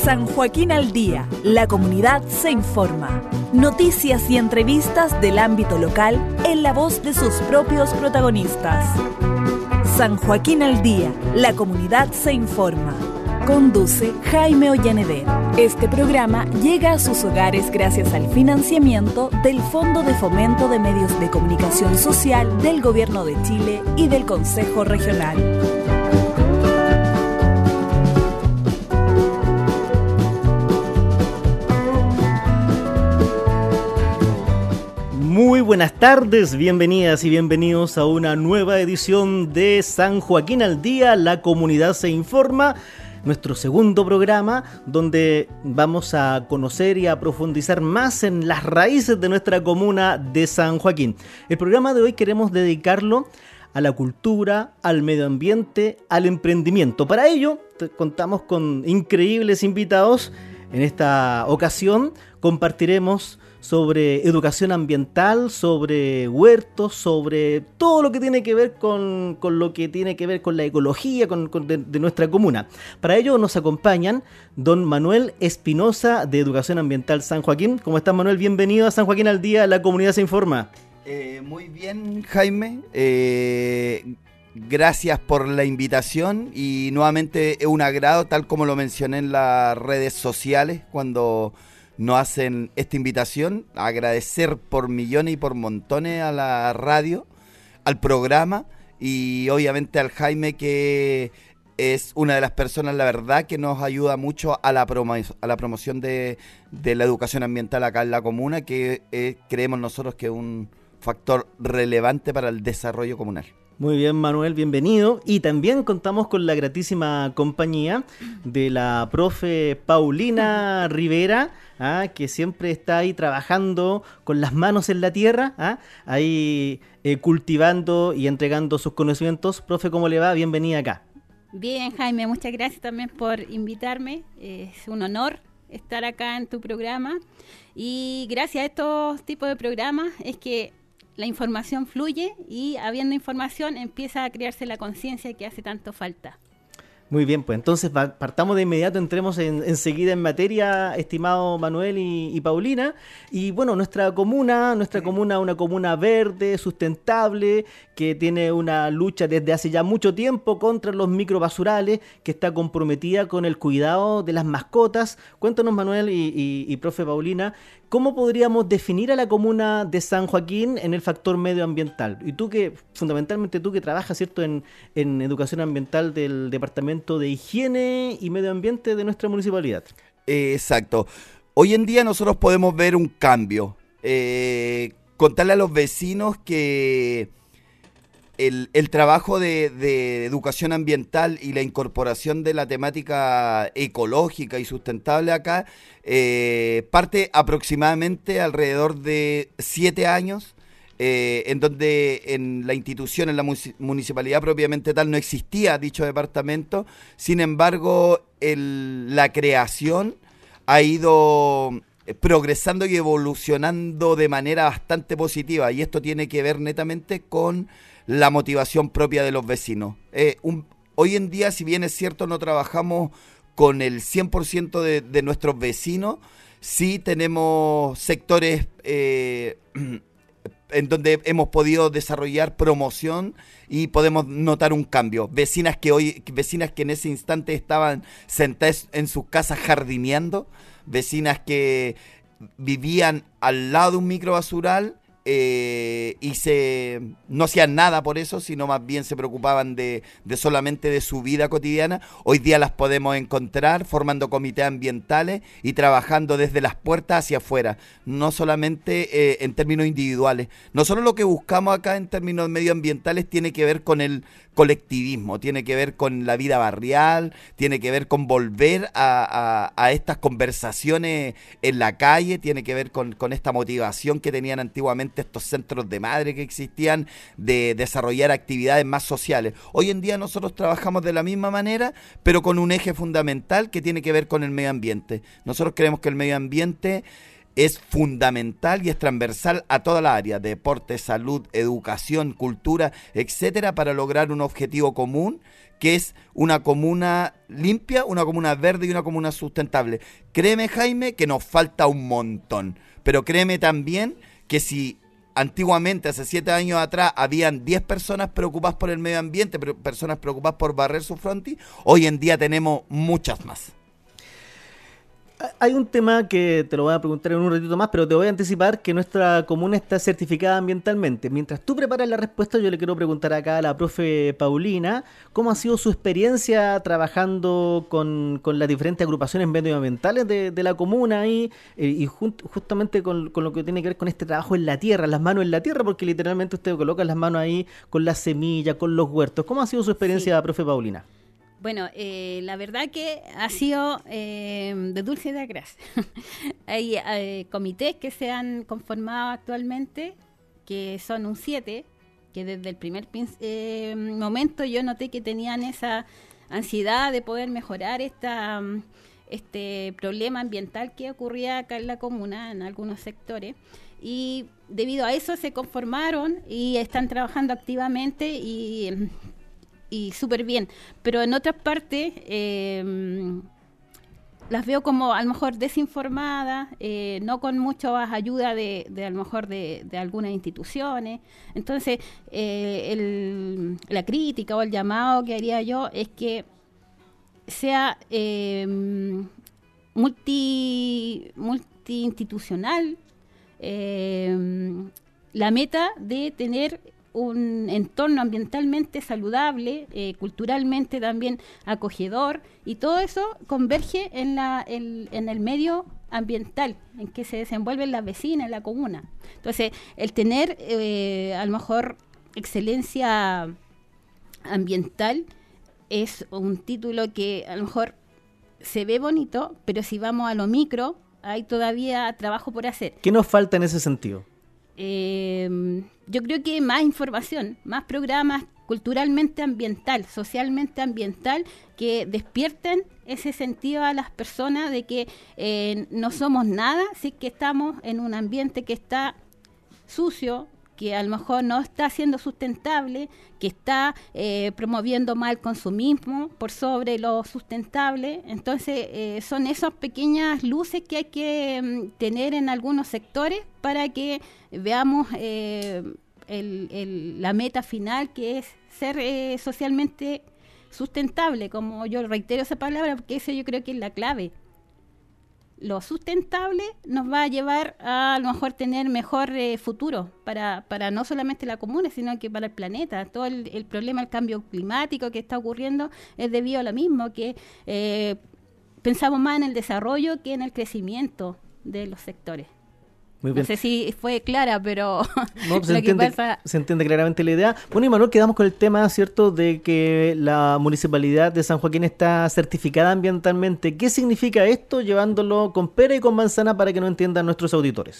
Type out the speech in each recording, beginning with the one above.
San Joaquín al Día, la comunidad se informa. Noticias y entrevistas del ámbito local en la voz de sus propios protagonistas. San Joaquín al Día, la comunidad se informa. Conduce Jaime Ollaneder. Este programa llega a sus hogares gracias al financiamiento del Fondo de Fomento de Medios de Comunicación Social del Gobierno de Chile y del Consejo Regional. Muy buenas tardes, bienvenidas y bienvenidos a una nueva edición de San Joaquín al Día, la comunidad se informa, nuestro segundo programa donde vamos a conocer y a profundizar más en las raíces de nuestra comuna de San Joaquín. El programa de hoy queremos dedicarlo a la cultura, al medio ambiente, al emprendimiento. Para ello contamos con increíbles invitados. En esta ocasión compartiremos sobre educación ambiental, sobre huertos, sobre todo lo que tiene que ver con lo que tiene que ver con la ecología de nuestra comuna. Para ello nos acompañan don Manuel Espinosa de Educación Ambiental San Joaquín. ¿Cómo estás, Manuel? Bienvenido a San Joaquín al Día, la comunidad se informa. Muy bien, Jaime. Gracias por la invitación y nuevamente es un agrado, tal como lo mencioné en las redes sociales cuando nos hacen esta invitación. Agradecer por millones y por montones a la radio, al programa y obviamente al Jaime, que es una de las personas, la verdad, que nos ayuda mucho a la promoción de la educación ambiental acá en la comuna, que creemos nosotros que es un factor relevante para el desarrollo comunal. Muy bien, Manuel, bienvenido. Y también contamos con la gratísima compañía de la profe Paulina Rivera, que siempre está ahí trabajando con las manos en la tierra, ahí cultivando y entregando sus conocimientos. Profe, ¿cómo le va? Bienvenida acá. Bien, Jaime, muchas gracias también por invitarme. Es un honor estar acá en tu programa. Y gracias a estos tipos de programas es que la información fluye y habiendo información empieza a crearse la conciencia que hace tanto falta. Muy bien, pues entonces partamos de inmediato, entremos enseguida en materia, estimado Manuel y Paulina. Y bueno, nuestra comuna, una comuna verde, sustentable, que tiene una lucha desde hace ya mucho tiempo contra los microbasurales, que está comprometida con el cuidado de las mascotas. Cuéntanos, Manuel y profe Paulina, ¿cómo podríamos definir a la comuna de San Joaquín en el factor medioambiental? Y fundamentalmente tú que trabajas, ¿cierto?, en educación ambiental del Departamento de Higiene y Medio Ambiente de nuestra municipalidad. Exacto. Hoy en día nosotros podemos ver un cambio. Contarle a los vecinos que el trabajo de educación ambiental y la incorporación de la temática ecológica y sustentable acá parte aproximadamente alrededor de 7 años, en donde en la institución, en la municipalidad propiamente tal, no existía dicho departamento. Sin embargo, la creación ha ido progresando y evolucionando de manera bastante positiva, y esto tiene que ver netamente con la motivación propia de los vecinos. Hoy en día, si bien es cierto, no trabajamos con el 100% de nuestros vecinos, sí tenemos sectores en donde hemos podido desarrollar promoción y podemos notar un cambio. Vecinas que en ese instante estaban sentadas en sus casas jardineando, vecinas que vivían al lado de un microbasural y no hacían nada por eso, sino más bien se preocupaban de solamente de su vida cotidiana. Hoy día las podemos encontrar formando comités ambientales y trabajando desde las puertas hacia afuera, no solamente en términos individuales. Nosotros lo que buscamos acá en términos medioambientales tiene que ver con el colectivismo, tiene que ver con la vida barrial, tiene que ver con volver a estas conversaciones en la calle, tiene que ver con esta motivación que tenían antiguamente estos centros de madre que existían de desarrollar actividades más sociales. Hoy en día nosotros trabajamos de la misma manera, pero con un eje fundamental que tiene que ver con el medio ambiente. Nosotros creemos que el medio ambiente es fundamental y es transversal a toda la área, deporte, salud, educación, cultura, etcétera, para lograr un objetivo común, que es una comuna limpia, una comuna verde y una comuna sustentable. Créeme, Jaime, que nos falta un montón, pero créeme también que si antiguamente, hace 7 años atrás, habían 10 personas preocupadas por el medio ambiente, personas preocupadas por barrer su frontis, hoy en día tenemos muchas más. Hay un tema que te lo voy a preguntar en un ratito más, pero te voy a anticipar que nuestra comuna está certificada ambientalmente. Mientras tú preparas la respuesta, yo le quiero preguntar acá a la profe Paulina, ¿cómo ha sido su experiencia trabajando con las diferentes agrupaciones medioambientales de la comuna y justamente con lo que tiene que ver con este trabajo en la tierra, las manos en la tierra, porque literalmente usted coloca las manos ahí con las semillas, con los huertos? ¿Cómo ha sido su experiencia, profe Paulina? Bueno, la verdad que ha sido de dulce y de agraz. Hay comités que se han conformado actualmente, que son un 7, que desde el primer momento yo noté que tenían esa ansiedad de poder mejorar este problema ambiental que ocurría acá en la comuna, en algunos sectores. Y debido a eso se conformaron y están trabajando activamente y súper bien, pero en otras partes las veo como a lo mejor desinformadas, no con mucha ayuda de a lo mejor de algunas instituciones. Entonces la crítica o el llamado que haría yo es que sea multiinstitucional la meta de tener un entorno ambientalmente saludable, culturalmente también acogedor, y todo eso converge en el medio ambiental en que se desenvuelven las vecinas, en la comuna. Entonces, el tener a lo mejor excelencia ambiental es un título que a lo mejor se ve bonito, pero si vamos a lo micro, hay todavía trabajo por hacer. ¿Qué nos falta en ese sentido? Yo creo que más información, más programas culturalmente ambiental, socialmente ambiental, que despierten ese sentido a las personas de que no somos nada si es que estamos en un ambiente que está sucio, que a lo mejor no está siendo sustentable, que está promoviendo mal el consumismo por sobre lo sustentable. Entonces son esas pequeñas luces que hay que tener en algunos sectores para que veamos la meta final, que es ser socialmente sustentable, como yo reitero esa palabra, porque eso yo creo que es la clave. Lo sustentable nos va a llevar a lo mejor tener mejor futuro para no solamente la comuna, sino que para el planeta. Todo el problema del cambio climático que está ocurriendo es debido a lo mismo, que pensamos más en el desarrollo que en el crecimiento de los sectores. Muy bien. No sé si fue clara, pero no, se entiende claramente la idea. Bueno, y Manuel, quedamos con el tema, ¿cierto?, de que la municipalidad de San Joaquín está certificada ambientalmente. ¿Qué significa esto, llevándolo con pera y con manzana para que no entiendan nuestros auditores?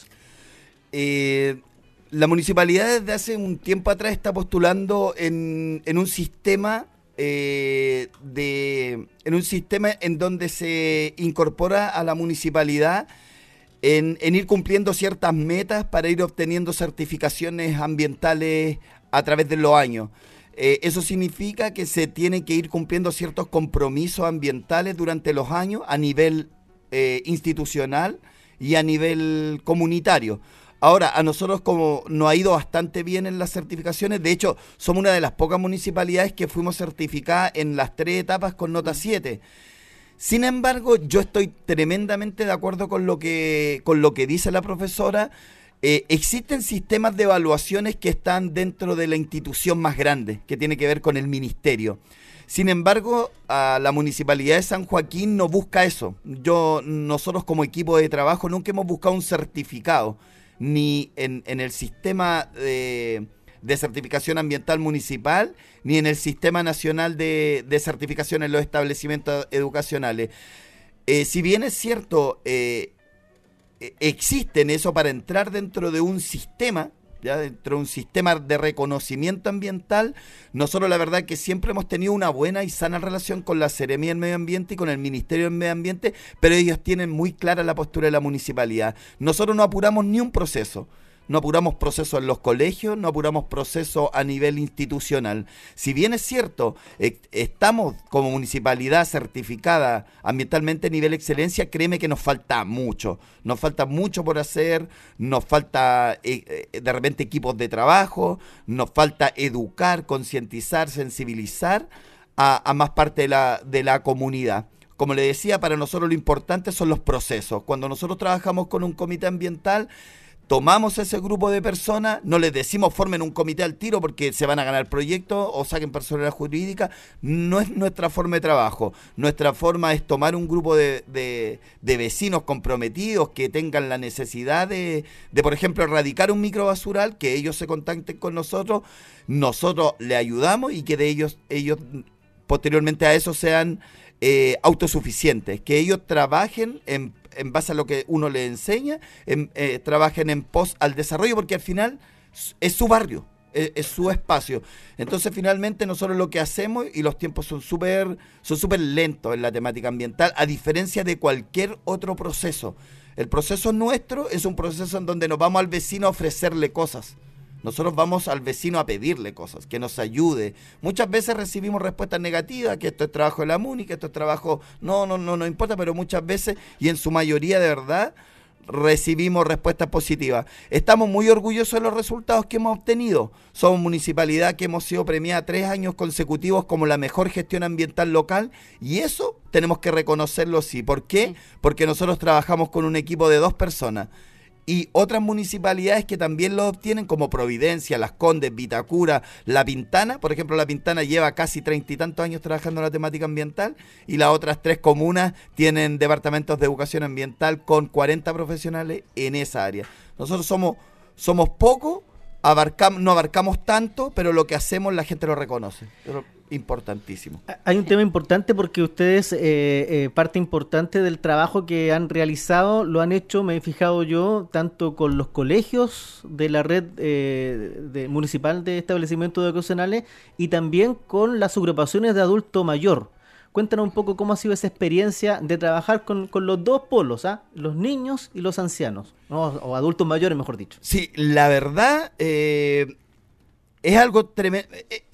La municipalidad desde hace un tiempo atrás está postulando en un sistema en un sistema en donde se incorpora a la municipalidad en ir cumpliendo ciertas metas para ir obteniendo certificaciones ambientales a través de los años. Eso significa que se tienen que ir cumpliendo ciertos compromisos ambientales durante los años a nivel institucional y a nivel comunitario. Ahora, a nosotros como nos ha ido bastante bien en las certificaciones, de hecho, somos una de las pocas municipalidades que fuimos certificadas en las 3 etapas con nota 7. Sin embargo, yo estoy tremendamente de acuerdo con lo que dice la profesora. Existen sistemas de evaluaciones que están dentro de la institución más grande, que tiene que ver con el ministerio. Sin embargo, la Municipalidad de San Joaquín no busca eso. Nosotros como equipo de trabajo nunca hemos buscado un certificado, ni en el sistema de certificación ambiental municipal, ni en el Sistema Nacional de Certificación en los establecimientos educacionales. Si bien es cierto, existen eso para entrar dentro de un sistema, ¿ya? Dentro de un sistema de reconocimiento ambiental, nosotros la verdad que siempre hemos tenido una buena y sana relación con la Seremía del Medio Ambiente y con el Ministerio del Medio Ambiente, pero ellos tienen muy clara la postura de la municipalidad. Nosotros no apuramos ni un proceso. No apuramos procesos en los colegios, no apuramos procesos a nivel institucional. Si bien es cierto, estamos como municipalidad certificada ambientalmente a nivel excelencia, créeme que nos falta mucho. Nos falta mucho por hacer, nos falta de repente equipos de trabajo, nos falta educar, concientizar, sensibilizar a más parte de la comunidad. Como le decía, para nosotros lo importante son los procesos. Cuando nosotros trabajamos con un comité ambiental, tomamos ese grupo de personas, no les decimos formen un comité al tiro porque se van a ganar el proyecto o saquen personalidad jurídica. No es nuestra forma de trabajo. Nuestra forma es tomar un grupo de vecinos comprometidos que tengan la necesidad de, por ejemplo, erradicar un microbasural, que ellos se contacten con nosotros le ayudamos y que de ellos posteriormente a eso sean autosuficientes, que ellos trabajen en base a lo que uno les enseña, trabajen en pos al desarrollo, porque al final es su barrio, es su espacio. Entonces finalmente nosotros lo que hacemos, y los tiempos son súper lentos en la temática ambiental, a diferencia de cualquier otro proceso. El proceso nuestro es un proceso en donde nos vamos al vecino a ofrecerle cosas. Nosotros vamos al vecino a pedirle cosas, que nos ayude. Muchas veces recibimos respuestas negativas, que esto es trabajo de la MUNI, que esto es trabajo... No importa, pero muchas veces, y en su mayoría de verdad, recibimos respuestas positivas. Estamos muy orgullosos de los resultados que hemos obtenido. Somos municipalidad que hemos sido premiada 3 años consecutivos como la mejor gestión ambiental local, y eso tenemos que reconocerlo, sí. ¿Por qué? Porque nosotros trabajamos con un equipo de 2 personas. Y otras municipalidades que también lo obtienen, como Providencia, Las Condes, Vitacura, La Pintana. Por ejemplo, La Pintana lleva casi 30 y tantos años trabajando en la temática ambiental, y las otras 3 comunas tienen departamentos de educación ambiental con 40 profesionales en esa área. Nosotros somos pocos, no abarcamos tanto, pero lo que hacemos la gente lo reconoce. Importantísimo. Hay un tema importante porque ustedes, parte importante del trabajo que han realizado, lo han hecho, me he fijado yo, tanto con los colegios de la red municipal de establecimientos educacionales y también con las agrupaciones de adulto mayor. Cuéntanos un poco cómo ha sido esa experiencia de trabajar con los dos polos, los niños y los ancianos, ¿no? O adultos mayores, mejor dicho. Sí, la verdad... es algo tremendo,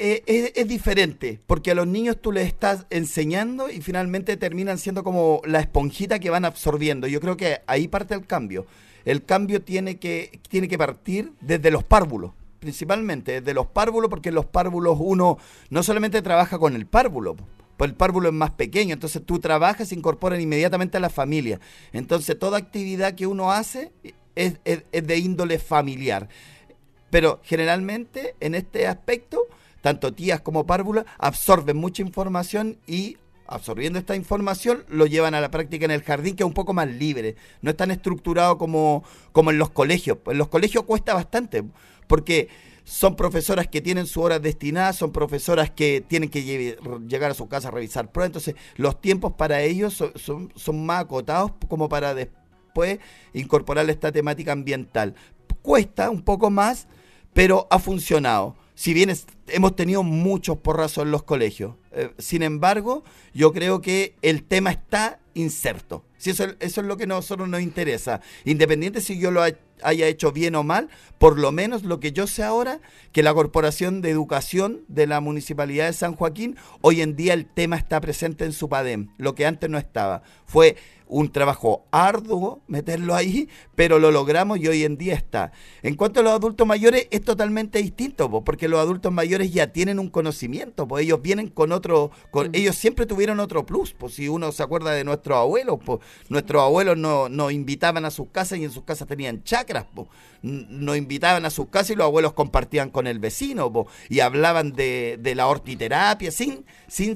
es diferente, porque a los niños tú les estás enseñando y finalmente terminan siendo como la esponjita que van absorbiendo. Yo creo que ahí parte el cambio. El cambio tiene que partir desde los párvulos, principalmente desde los párvulos, porque en los párvulos uno no solamente trabaja con el párvulo, pues el párvulo es más pequeño, entonces tú trabajas y se incorporan inmediatamente a la familia. Entonces toda actividad que uno hace es de índole familiar. Pero generalmente en este aspecto, tanto tías como párvulas absorben mucha información y absorbiendo esta información lo llevan a la práctica en el jardín, que es un poco más libre. No es tan estructurado como en los colegios. En los colegios cuesta bastante porque son profesoras que tienen sus horas destinadas, son profesoras que tienen que llegar a su casa a revisar pruebas. Entonces los tiempos para ellos son más acotados como para después incorporar esta temática ambiental. Cuesta un poco más, pero ha funcionado. Si bien hemos tenido muchos porrazos en los colegios, sin embargo, yo creo que el tema está inserto. Si eso es lo que a nosotros nos interesa. Independiente si yo lo haya hecho bien o mal, por lo menos lo que yo sé ahora, que la Corporación de Educación de la Municipalidad de San Joaquín, hoy en día el tema está presente en su PADEM, lo que antes no estaba. Fue un trabajo arduo meterlo ahí, pero lo logramos y hoy en día está. En cuanto a los adultos mayores, es totalmente distinto, porque los adultos mayores ya tienen un conocimiento, pues ellos vienen con otro, ellos siempre tuvieron otro plus, pues si uno se acuerda de nuestros abuelos, pues nuestros abuelos nos invitaban a sus casas y en sus casas tenían chacras, pues nos invitaban a sus casas y los abuelos compartían con el vecino, pues, y hablaban de la hortiterapia, sin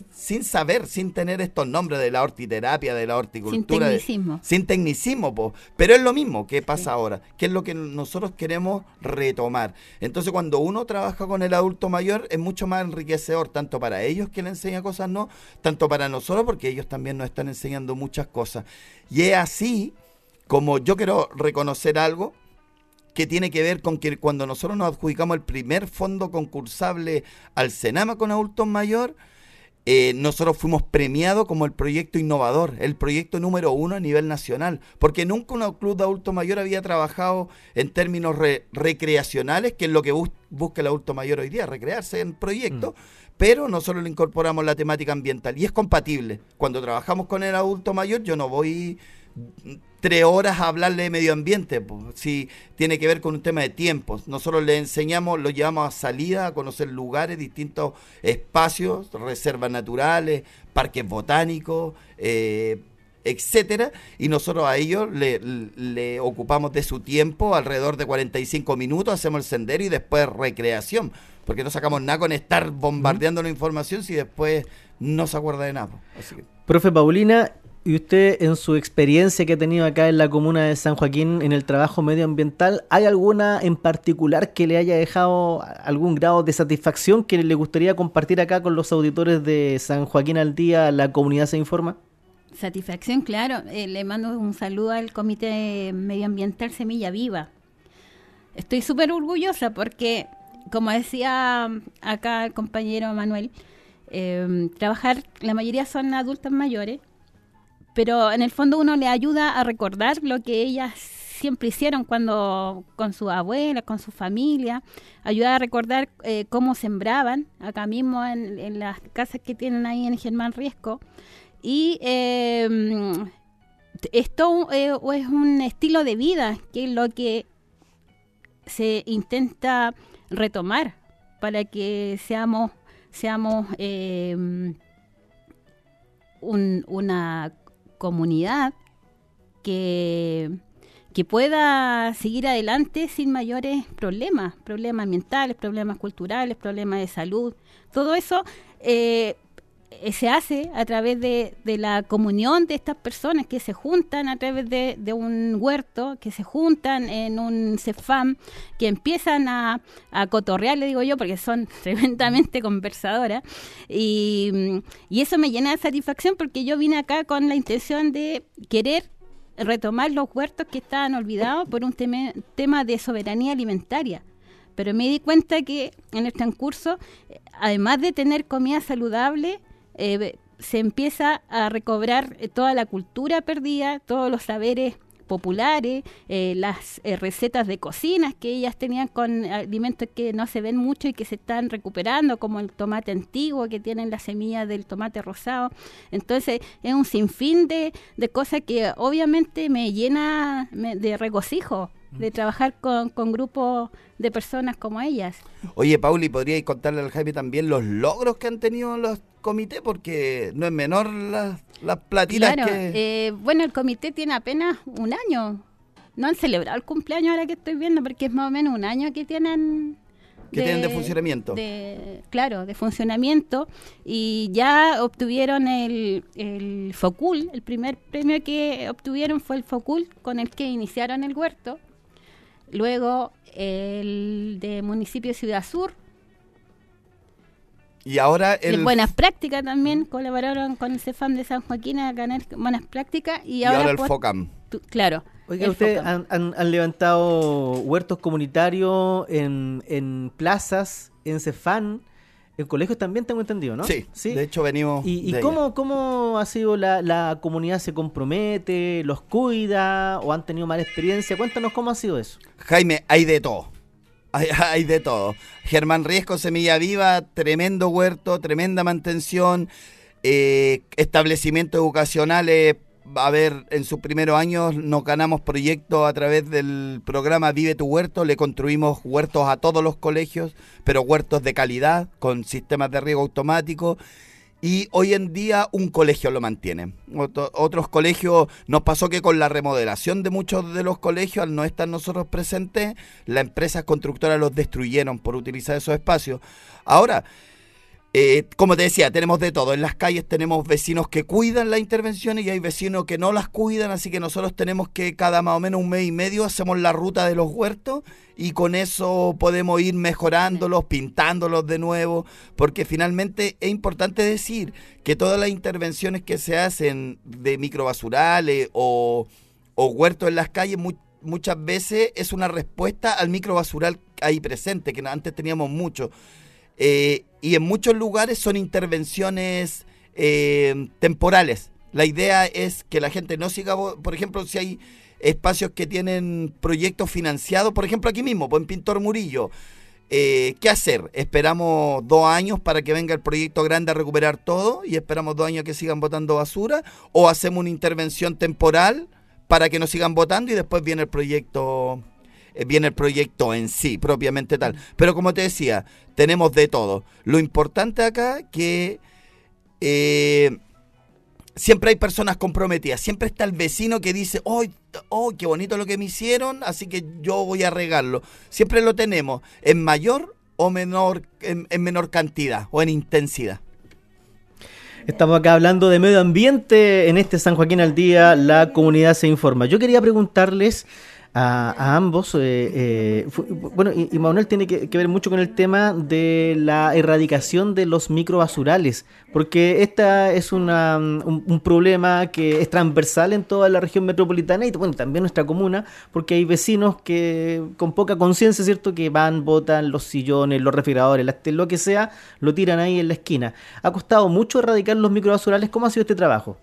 saber, sin tener estos nombres de la hortiterapia, de la horticultura. Sin tecnicismo, po. Pero es lo mismo que pasa ahora, que es lo que nosotros queremos retomar. Entonces cuando uno trabaja con el adulto mayor es mucho más enriquecedor, tanto para ellos que le enseña cosas, no, tanto para nosotros porque ellos también nos están enseñando muchas cosas. Y es así como yo quiero reconocer algo que tiene que ver con que cuando nosotros nos adjudicamos el primer fondo concursable al Senama con adultos mayores, nosotros fuimos premiados como el proyecto innovador, el proyecto número 1 a nivel nacional, porque nunca un club de adulto mayor había trabajado en términos recreacionales, que es lo que busca el adulto mayor hoy día, recrearse en proyectos, pero nosotros le incorporamos la temática ambiental y es compatible. Cuando trabajamos con el adulto mayor, yo no voy 3 horas a hablarle de medio ambiente, pues, si tiene que ver con un tema de tiempos. Nosotros le enseñamos, lo llevamos a salida, a conocer lugares, distintos espacios, reservas naturales, parques botánicos, etcétera, y nosotros a ellos le ocupamos de su tiempo alrededor de 45 minutos, hacemos el sendero y después recreación, porque no sacamos nada con estar bombardeando la información si después no se acuerda de nada. Así que... Profe Paulina, y usted, en su experiencia que ha tenido acá en la comuna de San Joaquín en el trabajo medioambiental, ¿hay alguna en particular que le haya dejado algún grado de satisfacción que le gustaría compartir acá con los auditores de San Joaquín al Día, La Comunidad se Informa? Satisfacción, claro. Le mando un saludo al Comité Medioambiental Semilla Viva. Estoy súper orgullosa porque, como decía acá el compañero Manuel, trabajar, la mayoría son adultas mayores, pero en el fondo uno le ayuda a recordar lo que ellas siempre hicieron cuando con su abuela, con su familia, ayuda a recordar cómo sembraban acá mismo en las casas que tienen ahí en Germán Riesco. Y esto es un estilo de vida que es lo que se intenta retomar para que seamos una comunidad que pueda seguir adelante sin mayores problemas ambientales, problemas culturales, problemas de salud. Todo eso se hace a través de la comunión de estas personas que se juntan a través de un huerto, que se juntan en un CEFAM, que empiezan a cotorrear, le digo yo, porque son tremendamente conversadoras, y eso me llena de satisfacción porque yo vine acá con la intención de querer retomar los huertos que estaban olvidados por un tema de soberanía alimentaria. Pero me di cuenta que en el transcurso, además de tener comida saludable, se empieza a recobrar toda la cultura perdida, todos los saberes populares, las recetas de cocinas que ellas tenían con alimentos que no se ven mucho y que se están recuperando, como el tomate antiguo, que tienen la semilla del tomate rosado. Entonces es un sinfín de cosas que obviamente me llena de regocijo de trabajar con grupos de personas como ellas. Oye, Pauli, ¿podríais contarle al Jaime también los logros que han tenido los comités? Porque no es menor las platitas. Claro, que... bueno, el comité tiene apenas un año. No han celebrado el cumpleaños ahora que estoy viendo, porque es más o menos un año que tienen... tienen de funcionamiento. Claro, de funcionamiento, y ya obtuvieron el FOCUL. El primer premio que obtuvieron fue el FOCUL, con el que iniciaron el huerto. Luego el de municipio de Ciudad Sur. Y ahora de Buenas Prácticas también colaboraron con el CEFAM de San Joaquín a ganar Buenas Prácticas. Y ahora el FOCAM. Claro. Oiga, ustedes han levantado huertos comunitarios en plazas, en CEFAM, en colegios también, tengo entendido, ¿no? Sí. De hecho venimos. ¿Y cómo ha sido la comunidad? ¿Se compromete? ¿Los cuida? ¿O han tenido mala experiencia? Cuéntanos cómo ha sido eso. Jaime, hay de todo. Hay de todo. Germán Riesco, Semilla Viva, tremendo huerto, tremenda mantención, establecimientos educacionales. A ver, en sus primeros años nos ganamos proyectos a través del programa Vive tu Huerto, le construimos huertos a todos los colegios, pero huertos de calidad, con sistemas de riego automático, y hoy en día un colegio lo mantiene. Otros colegios, nos pasó que con la remodelación de muchos de los colegios, al no estar nosotros presentes, las empresas constructoras los destruyeron por utilizar esos espacios. Ahora, como te decía, tenemos de todo. En las calles tenemos vecinos que cuidan las intervenciones y hay vecinos que no las cuidan, así que nosotros tenemos que cada más o menos un mes y medio hacemos la ruta de los huertos y con eso podemos ir mejorándolos, pintándolos de nuevo, porque finalmente es importante decir que todas las intervenciones que se hacen de microbasurales o huertos en las calles muchas veces es una respuesta al microbasural ahí presente, que antes teníamos mucho. Y en muchos lugares son intervenciones temporales. La idea es que la gente no siga, por ejemplo, si hay espacios que tienen proyectos financiados, por ejemplo aquí mismo, pues en Pintor Murillo, ¿qué hacer? ¿Esperamos 2 años para que venga el proyecto grande a recuperar todo y esperamos 2 años que sigan botando basura? ¿O hacemos una intervención temporal para que no sigan botando y después viene el proyecto en sí, propiamente tal? Pero como te decía, tenemos de todo. Lo importante acá que siempre hay personas comprometidas, siempre está el vecino que dice, oh, qué bonito lo que me hicieron, así que yo voy a regarlo. Siempre lo tenemos, en mayor o menor, en menor cantidad o en intensidad. Estamos acá hablando de medio ambiente en este San Joaquín al Día, la comunidad se informa. Yo quería preguntarles a ambos, bueno, y Manuel tiene que ver mucho con el tema de la erradicación de los microbasurales, porque esta es un problema que es transversal en toda la región metropolitana y bueno, también nuestra comuna, porque hay vecinos que con poca conciencia, ¿cierto?, que van, botan los sillones, los refrigeradores, lo que sea, lo tiran ahí en la esquina. ¿Ha costado mucho erradicar los microbasurales? ¿Cómo ha sido este trabajo?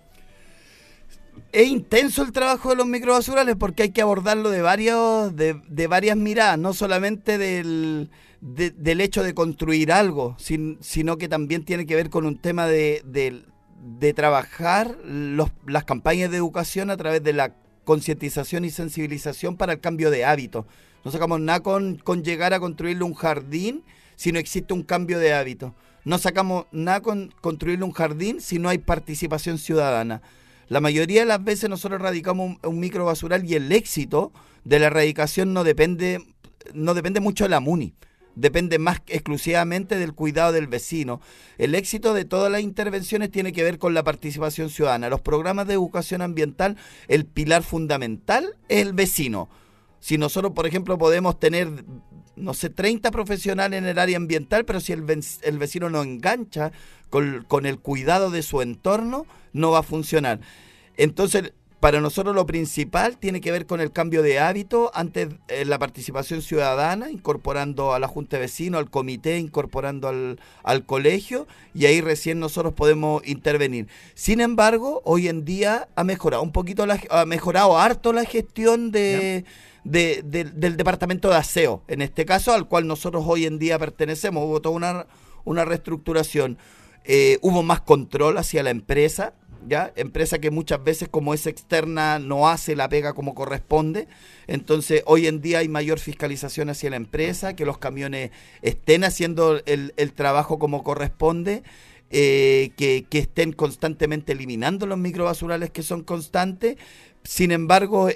Es intenso el trabajo de los microbasurales porque hay que abordarlo de varias miradas, no solamente del hecho de construir algo, sino que también tiene que ver con un tema de trabajar las campañas de educación a través de la concientización y sensibilización para el cambio de hábitos. No sacamos nada con llegar a construirle un jardín si no existe un cambio de hábitos. No sacamos nada con construirle un jardín si no hay participación ciudadana. La mayoría de las veces nosotros erradicamos un microbasural y el éxito de la erradicación no depende mucho de la MUNI, depende más exclusivamente del cuidado del vecino. El éxito de todas las intervenciones tiene que ver con la participación ciudadana. Los programas de educación ambiental, el pilar fundamental es el vecino. Si nosotros, por ejemplo, podemos tener, 30 profesionales en el área ambiental, pero si el vecino no engancha con el cuidado de su entorno, no va a funcionar. Entonces, para nosotros lo principal tiene que ver con el cambio de hábito, antes la participación ciudadana, incorporando a la Junta de Vecinos, al comité, incorporando al colegio, y ahí recién nosotros podemos intervenir. Sin embargo, hoy en día ha mejorado harto la gestión del departamento de aseo, en este caso, al cual nosotros hoy en día pertenecemos. Hubo toda una reestructuración, hubo más control hacia la empresa, empresa que muchas veces, como es externa, no hace la pega como corresponde. Entonces hoy en día hay mayor fiscalización hacia la empresa, que los camiones estén haciendo el trabajo como corresponde, que estén constantemente eliminando los microbasurales que son constantes. Sin embargo,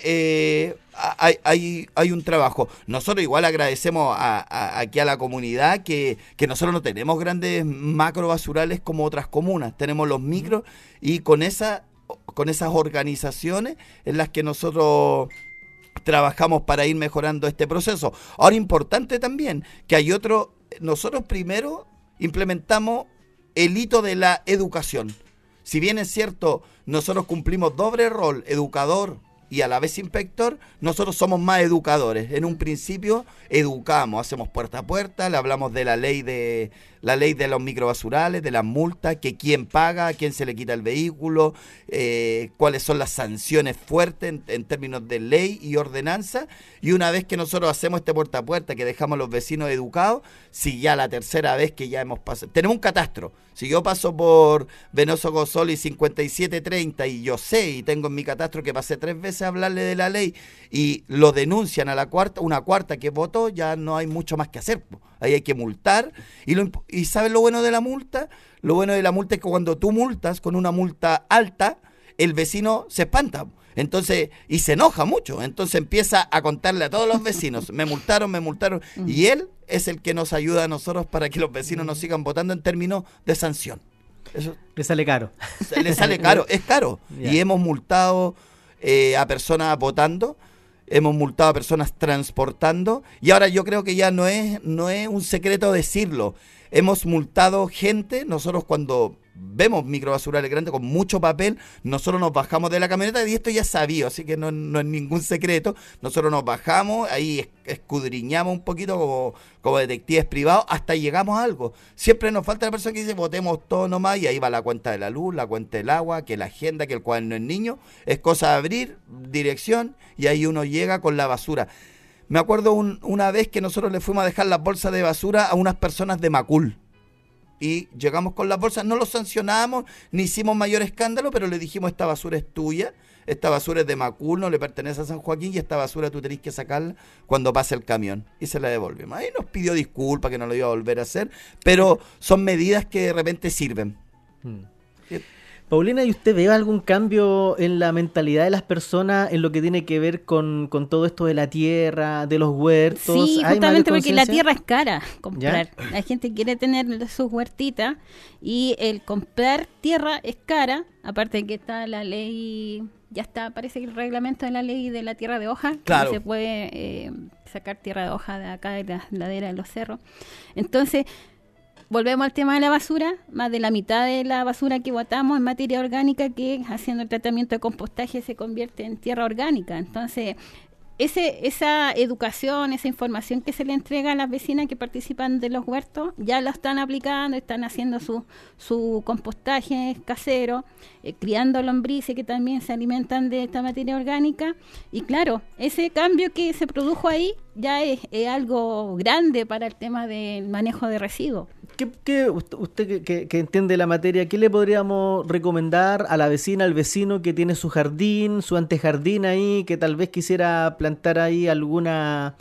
hay un trabajo. Nosotros igual agradecemos aquí a la comunidad que nosotros no tenemos grandes macrobasurales como otras comunas. Tenemos los micros y con esas organizaciones en las que nosotros trabajamos para ir mejorando este proceso. Ahora, importante también que nosotros primero implementamos el hito de la educación. Si bien es cierto, nosotros cumplimos doble rol, educador y a la vez inspector, nosotros somos más educadores. En un principio educamos, hacemos puerta a puerta, le hablamos de la ley de los microbasurales, de las multas, que quién paga, a quién se le quita el vehículo, cuáles son las sanciones fuertes en términos de ley y ordenanza. Y una vez que nosotros hacemos este puerta a puerta, que dejamos a los vecinos educados, si ya la tercera vez que ya hemos pasado, tenemos un catastro. Si yo paso por Venoso Gosoli 5730 y yo sé y tengo en mi catastro que pasé 3 veces a hablarle de la ley y lo denuncian a una cuarta que votó, ya no hay mucho más que hacer. Ahí hay que multar. ¿Y sabes lo bueno de la multa? Lo bueno de la multa es que cuando tú multas con una multa alta, el vecino se espanta. Entonces, y se enoja mucho. Entonces empieza a contarle a todos los vecinos, me multaron. Y él es el que nos ayuda a nosotros para que los vecinos nos sigan votando en términos de sanción. Eso le sale caro. Le sale caro, es caro. Yeah. Y hemos multado a personas votando, hemos multado a personas transportando, y ahora yo creo que ya no es un secreto decirlo. Hemos multado gente. Nosotros cuando vemos microbasurales grandes con mucho papel, nosotros nos bajamos de la camioneta, y esto ya es sabido, así que no es ningún secreto. Nosotros nos bajamos, ahí escudriñamos un poquito como detectives privados, hasta llegamos a algo. Siempre nos falta la persona que dice, botemos todo nomás, y ahí va la cuenta de la luz, la cuenta del agua, que la agenda, que el cuaderno del niño. Es cosa de abrir, dirección, y ahí uno llega con la basura. Me acuerdo una vez que nosotros le fuimos a dejar las bolsas de basura a unas personas de Macul. Y llegamos con las bolsas, no los sancionamos, ni hicimos mayor escándalo, pero le dijimos, esta basura es tuya, esta basura es de Macul, no le pertenece a San Joaquín, y esta basura tú tenés que sacarla cuando pase el camión. Y se la devolvimos. Ahí nos pidió disculpas, que no lo iba a volver a hacer, pero son medidas que de repente sirven. Paulina, ¿y usted ve algún cambio en la mentalidad de las personas en lo que tiene que ver con todo esto de la tierra, de los huertos? Sí, ¿Hay justamente mayor porque la conciencia? tierra es cara comprar. ¿Ya? La gente quiere tener sus huertitas y el comprar tierra es cara, aparte de que está la ley, ya está, parece que el reglamento de la ley de la tierra de hoja, Claro. que se puede sacar tierra de hoja de acá de la ladera de los cerros. Entonces, volvemos al tema de la basura. Más de la mitad de la basura que botamos es materia orgánica que, haciendo el tratamiento de compostaje, se convierte en tierra orgánica. Entonces, esa educación, esa información que se le entrega a las vecinas que participan de los huertos, ya la están aplicando, están haciendo su compostaje casero, criando lombrices que también se alimentan de esta materia orgánica. Y claro, ese cambio que se produjo ahí ya es algo grande para el tema del manejo de residuos. ¿Qué usted que entiende la materia, qué le podríamos recomendar a la vecina, al vecino que tiene su jardín, su antejardín ahí, que tal vez quisiera plantar ahí alguna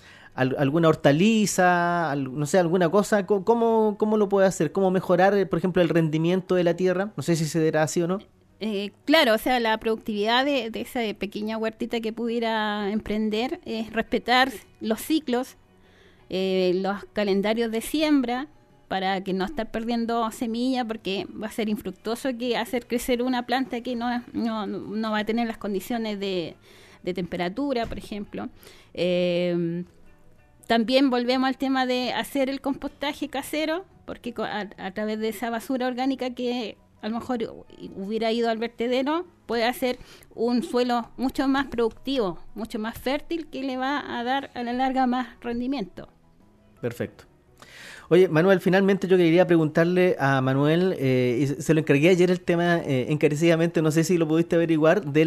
hortaliza, no sé, alguna cosa? ¿Cómo lo puede hacer? ¿Cómo mejorar, por ejemplo, el rendimiento de la tierra? No sé si se dará así o no. Claro, o sea, la productividad de esa pequeña huertita que pudiera emprender es respetar los ciclos, los calendarios de siembra, para que no estar perdiendo semilla, porque va a ser infructuoso que hacer crecer una planta que no va a tener las condiciones de temperatura, por ejemplo. También volvemos al tema de hacer el compostaje casero, porque a través de esa basura orgánica que a lo mejor hubiera ido al vertedero, puede hacer un suelo mucho más productivo, mucho más fértil, que le va a dar a la larga más rendimiento. Perfecto. Oye, Manuel, finalmente yo quería preguntarle a Manuel, y se lo encargué ayer el tema encarecidamente, no sé si lo pudiste averiguar, de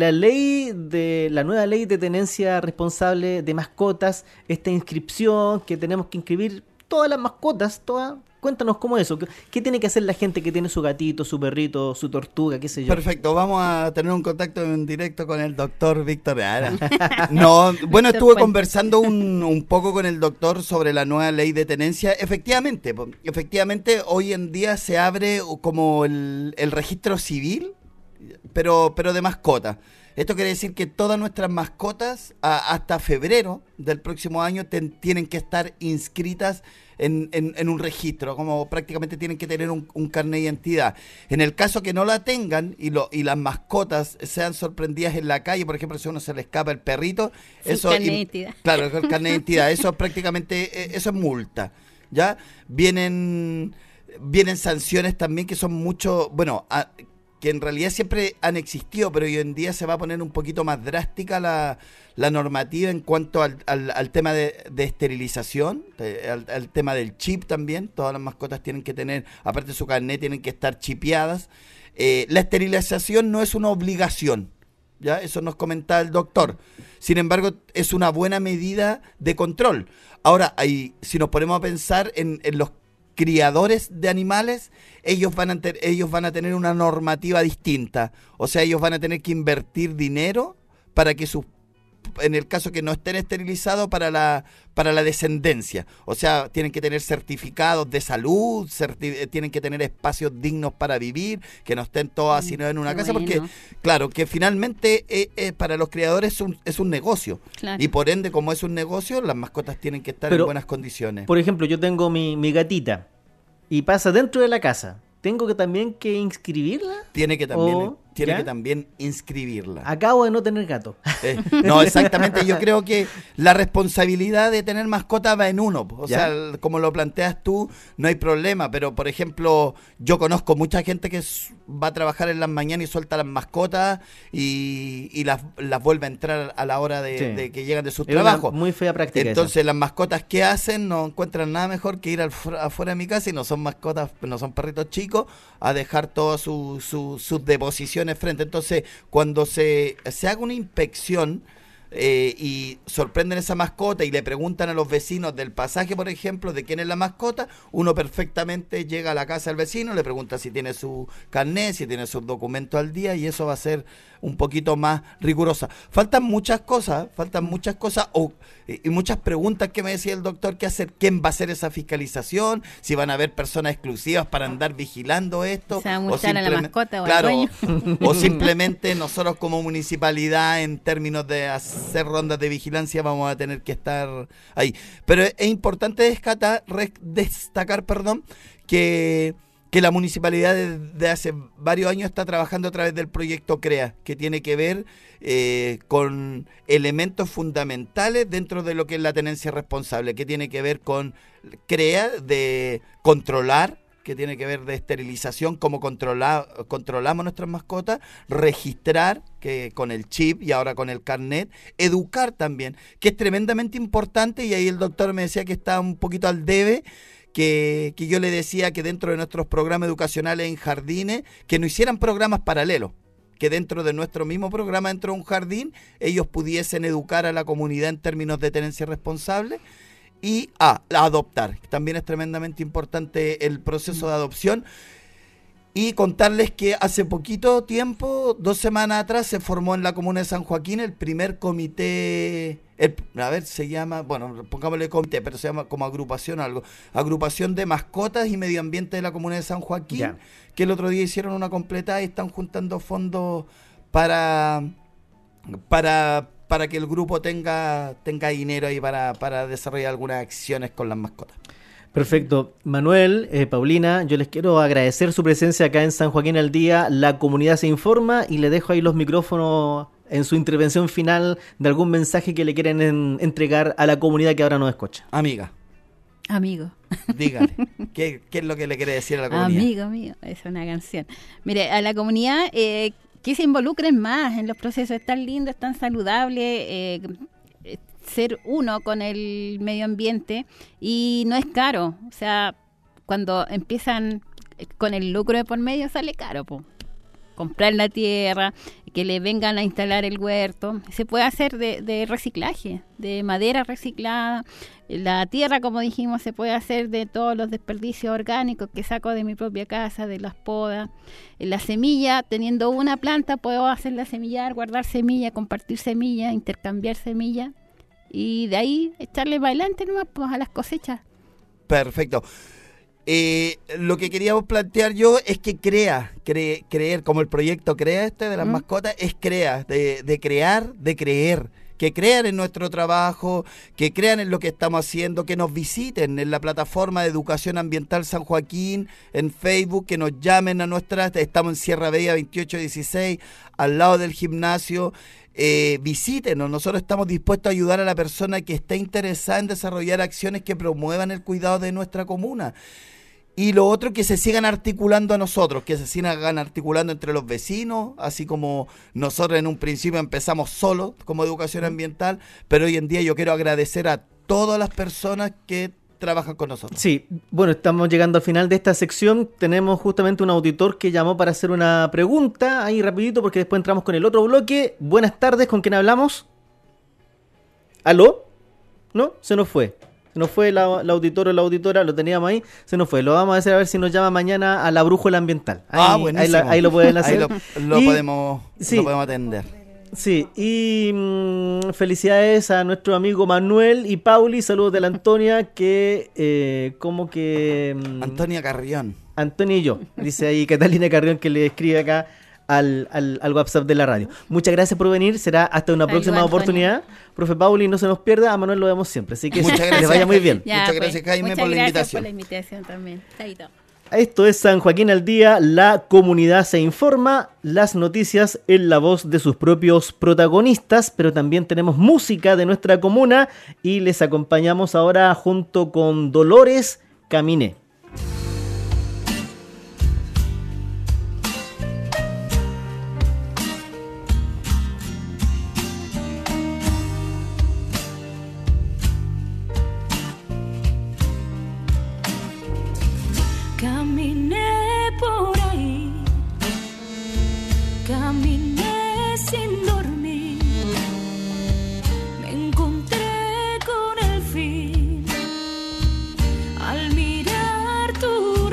la nueva ley de tenencia responsable de mascotas, esta inscripción que tenemos que inscribir todas las mascotas, todas. Cuéntanos cómo es eso, ¿qué tiene que hacer la gente que tiene su gatito, su perrito, su tortuga, qué sé yo? Perfecto, vamos a tener un contacto en directo con el doctor Víctor Ara. No, bueno, estuve conversando un poco con el doctor sobre la nueva ley de tenencia. Efectivamente, hoy en día se abre como el registro civil, pero de mascotas. Esto quiere decir que todas nuestras mascotas hasta febrero del próximo año tienen que estar inscritas en un registro, como prácticamente tienen que tener un carnet de identidad. En el caso que no la tengan y las mascotas sean sorprendidas en la calle, por ejemplo, si a uno se le escapa el perrito, eso carnet de identidad. Claro, el carnet de identidad, eso prácticamente eso es multa. ¿Ya? Vienen sanciones también que son mucho, bueno, que en realidad siempre han existido, pero hoy en día se va a poner un poquito más drástica la normativa en cuanto al tema de esterilización, al tema del chip también. Todas las mascotas tienen que tener, aparte de su carnet, tienen que estar chipeadas. La esterilización no es una obligación, ¿ya? Eso nos comentaba el doctor. Sin embargo, es una buena medida de control. Ahora, si nos ponemos a pensar en los criadores de animales, ellos van a tener una normativa distinta. O sea, ellos van a tener que invertir dinero para que en el caso que no estén esterilizados, para la descendencia. O sea, tienen que tener certificados de salud, tienen que tener espacios dignos para vivir, que no estén todos hacinados en una casa, bueno. porque, claro, que finalmente para los criadores es un negocio. Claro. Y por ende, como es un negocio, las mascotas tienen que estar en buenas condiciones. Por ejemplo, yo tengo mi gatita y pasa dentro de la casa. ¿Tengo que también que inscribirla? Tiene que también... tiene ¿Ya? que también inscribirla. Acabo de no tener gato. No, exactamente. Yo creo que la responsabilidad de tener mascota va en uno. O ¿Ya? sea, como lo planteas tú, no hay problema. Pero, por ejemplo, yo conozco mucha gente que va a trabajar en las mañanas y suelta las mascotas y las vuelve a entrar a la hora de que llegan de sus Es una trabajos. muy fea práctica. Entonces, las mascotas que hacen no encuentran nada mejor que ir afuera de mi casa, y no son mascotas, no son perritos chicos, a dejar todas sus deposiciones frente. Entonces, cuando se haga una inspección y sorprenden esa mascota y le preguntan a los vecinos del pasaje, por ejemplo, de quién es la mascota, uno perfectamente llega a la casa del vecino, le pregunta si tiene su carnet, si tiene sus documentos al día, y eso va a ser un poquito más rigurosa. Faltan muchas cosas y muchas preguntas que me decía el doctor que hacer. ¿Quién va a hacer esa fiscalización? Si van a haber personas exclusivas para andar vigilando esto. Se va a multar a la mascota o al claro, dueño. o simplemente nosotros como municipalidad, en términos de hacer rondas de vigilancia, vamos a tener que estar ahí. Pero es importante destacar, que la municipalidad desde hace varios años está trabajando a través del proyecto CREA, que tiene que ver con elementos fundamentales dentro de lo que es la tenencia responsable, que tiene que ver con CREA de controlar, que tiene que ver de esterilización, cómo controlamos nuestras mascotas, registrar, que con el chip y ahora con el carnet, educar también, que es tremendamente importante, y ahí el doctor me decía que está un poquito al debe, que yo le decía que dentro de nuestros programas educacionales en jardines, que no hicieran programas paralelos, que dentro de nuestro mismo programa, dentro de un jardín, ellos pudiesen educar a la comunidad en términos de tenencia responsable y adoptar. También es tremendamente importante el proceso de adopción. Y contarles que hace poquito tiempo, 2 semanas atrás, se formó en la comuna de San Joaquín el primer comité, se llama, bueno, pongámosle comité, pero se llama como agrupación de mascotas y medio ambiente de la comuna de San Joaquín, Ya. que el otro día hicieron una completada y están juntando fondos para que el grupo tenga dinero ahí para desarrollar algunas acciones con las mascotas. Perfecto. Manuel, Paulina, yo les quiero agradecer su presencia acá en San Joaquín al Día. La comunidad se informa y le dejo ahí los micrófonos en su intervención final de algún mensaje que le quieren entregar a la comunidad que ahora nos escucha. Amiga, Amigo. dígale, ¿qué es lo que le quiere decir a la comunidad? Amigo, es una canción. Mire, a la comunidad que se involucren más en los procesos. Es tan lindo, es tan saludable ser uno con el medio ambiente, y no es caro. O sea, cuando empiezan con el lucro de por medio, sale caro, po. Comprar la tierra, que le vengan a instalar el huerto. Se puede hacer de reciclaje, de madera reciclada. La tierra, como dijimos, se puede hacer de todos los desperdicios orgánicos que saco de mi propia casa, de las podas. La semilla, teniendo una planta, puedo hacerla semillar, guardar semilla, compartir semilla, intercambiar semilla, y de ahí echarle para adelante nomás, pues, a las cosechas. Perfecto. Lo que queríamos plantear yo es que creer, como el proyecto CREA de las mascotas, es de crear, de creer, que crean en nuestro trabajo, que crean en lo que estamos haciendo, que nos visiten en la plataforma de Educación Ambiental San Joaquín, en Facebook, que nos llamen estamos en Sierra Bella 2816, al lado del gimnasio. Visítenos, nosotros estamos dispuestos a ayudar a la persona que esté interesada en desarrollar acciones que promuevan el cuidado de nuestra comuna. Y lo otro, que se sigan articulando a nosotros, que se sigan articulando entre los vecinos, así como nosotros en un principio empezamos solos como educación ambiental, pero hoy en día yo quiero agradecer a todas las personas que trabajan con nosotros. Sí, bueno, estamos llegando al final de esta sección. Tenemos justamente un auditor que llamó para hacer una pregunta, ahí rapidito, porque después entramos con el otro bloque. Buenas tardes, ¿con quién hablamos? ¿Aló? ¿No? Se nos fue. Se nos fue el auditor o la auditora, lo teníamos ahí, se nos fue. Lo vamos a hacer a ver si nos llama mañana a la brújula ambiental. Buenísimo. Ahí lo pueden hacer. Ahí lo podemos atender. Sí, y felicidades a nuestro amigo Manuel y Pauli. Saludos de la Antonia, Antonia Carrión. Antonia y yo, dice ahí Catalina Carrión, que le escribe acá al WhatsApp de la radio. Muchas gracias por venir, será hasta una próxima oportunidad. Profe Pauli, no se nos pierda, a Manuel lo vemos siempre, así que muchas gracias. Les vaya muy bien. Muchas gracias, Jaime, por la invitación. Por la invitación también. Chaito. Esto es San Joaquín al Día, la comunidad se informa, las noticias en la voz de sus propios protagonistas, pero también tenemos música de nuestra comuna y les acompañamos ahora junto con Dolores Caminé. Caminé por ahí, caminé sin dormir, me encontré con el fin al mirar tu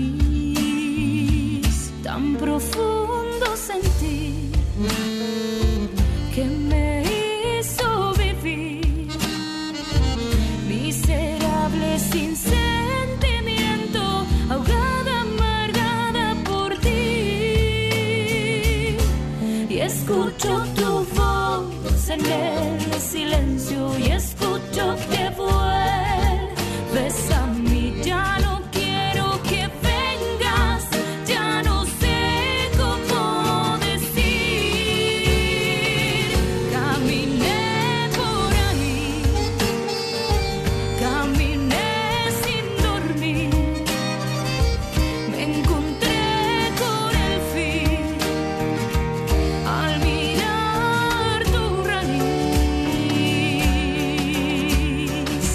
raíz, tan profundo sentir que me hizo vivir, miserable sin ser. Ahogada, amargada por ti, y escucho tu voz en el silencio, y escucho que vuelves a mí. Ya no quiero que vengas, ya no sé cómo decir. Caminé por ahí, caminé sin dormir. Encontré con el fin al mirar tu raíz.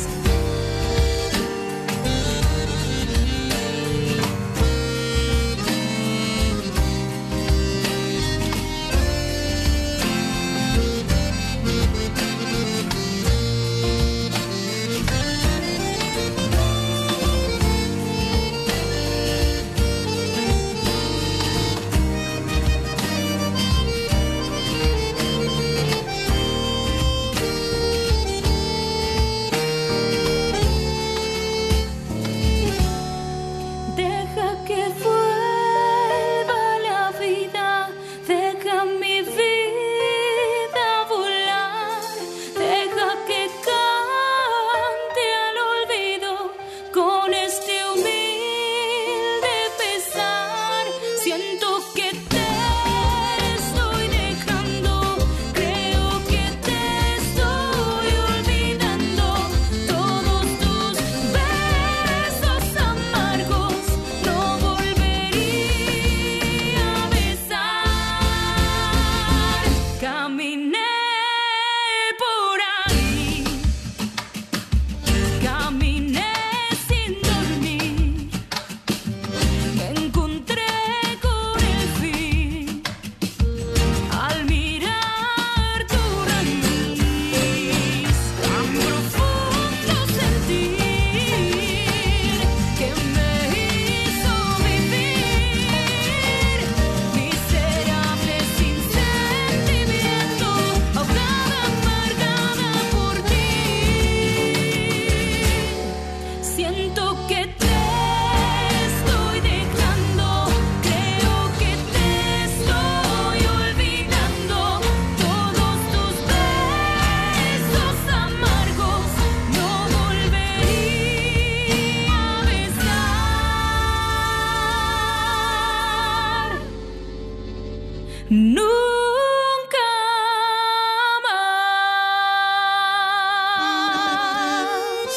Deja que vuelva la vida, deja mi vida volar, deja que cante al olvido con este humilde pesar. Siento que te estoy dejando, creo que te estoy olvidando. Todos tus besos amargos no volvería a besar. Caminé por ahí, caminé sin dormir, me encontré con el fin al mirar tu raíz, tan profundo sentir que me hizo vivir, miserable sin sentimiento, ahogada, amargada por ti. Siento que te estoy dejando, creo que te estoy olvidando. Todos tus besos amargos no volvería a besar nunca más.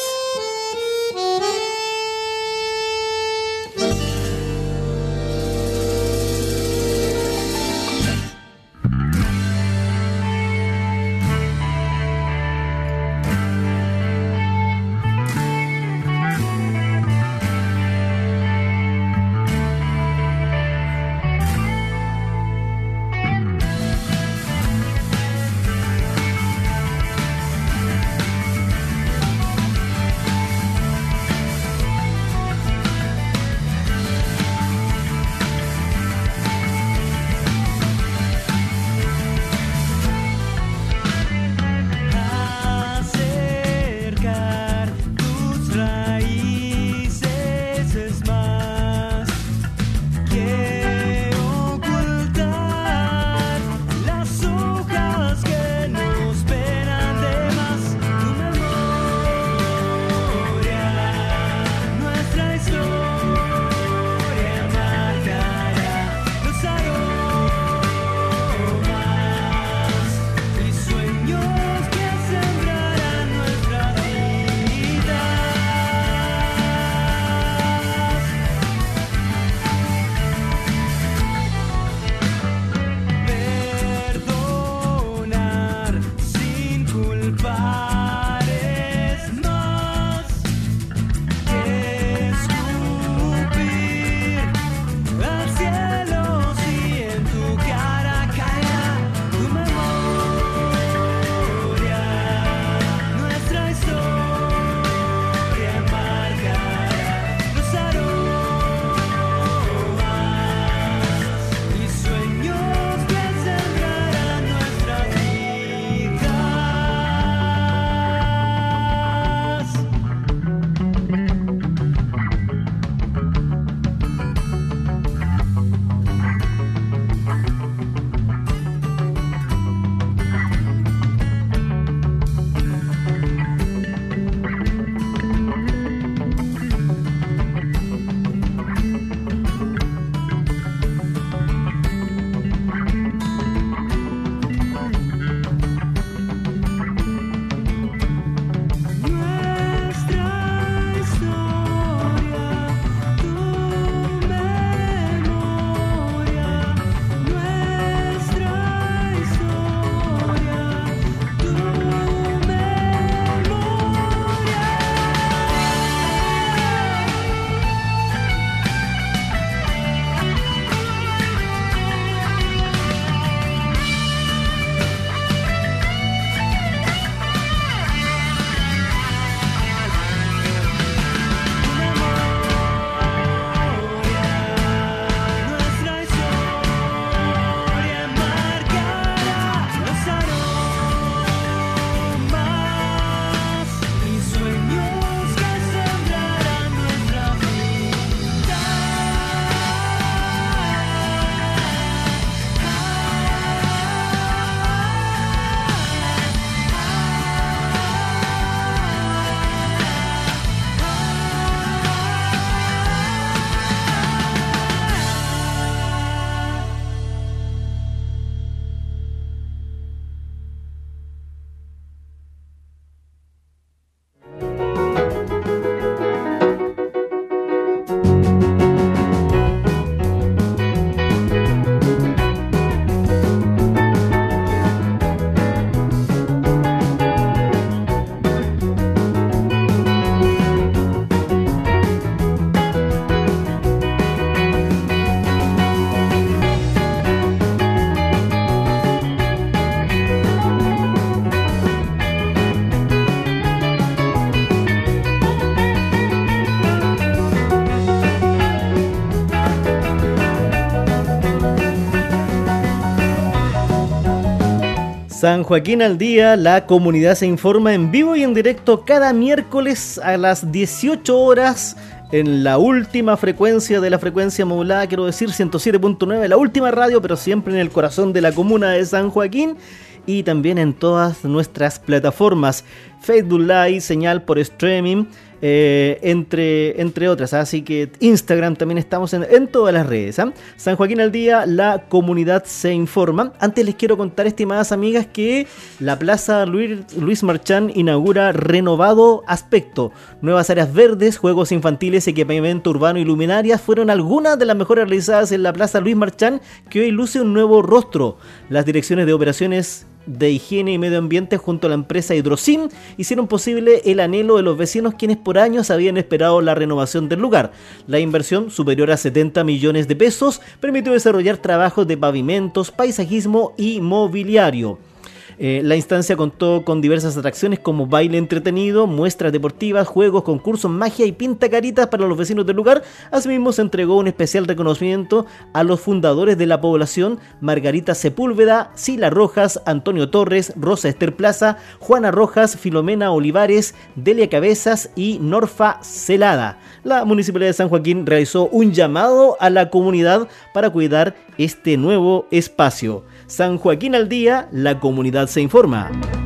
San Joaquín al Día, la comunidad se informa en vivo y en directo cada miércoles a las 18 horas en la última frecuencia de la frecuencia modulada, quiero decir 107.9, la última radio, pero siempre en el corazón de la comuna de San Joaquín, y también en todas nuestras plataformas, Facebook Live, señal por streaming, entre otras, así que Instagram también estamos en todas las redes. San Joaquín al Día, la comunidad se informa. Antes les quiero contar, estimadas amigas, que la Plaza Luis Marchán inaugura renovado aspecto, nuevas áreas verdes, juegos infantiles, equipamiento urbano y luminarias fueron algunas de las mejores realizadas en la Plaza Luis Marchán, que hoy luce un nuevo rostro. Las direcciones de operaciones de higiene y medio ambiente junto a la empresa Hidrosim hicieron posible el anhelo de los vecinos, quienes por años habían esperado la renovación del lugar. La inversión, superior a 70 millones de pesos, permitió desarrollar trabajos de pavimentos, paisajismo y mobiliario. La instancia contó con diversas atracciones como baile entretenido, muestras deportivas, juegos, concursos, magia y pintacaritas para los vecinos del lugar. Asimismo, se entregó un especial reconocimiento a los fundadores de la población: Margarita Sepúlveda, Sila Rojas, Antonio Torres, Rosa Ester Plaza, Juana Rojas, Filomena Olivares, Delia Cabezas y Norfa Celada. La Municipalidad de San Joaquín realizó un llamado a la comunidad para cuidar este nuevo espacio. San Joaquín al Día, la comunidad se informa.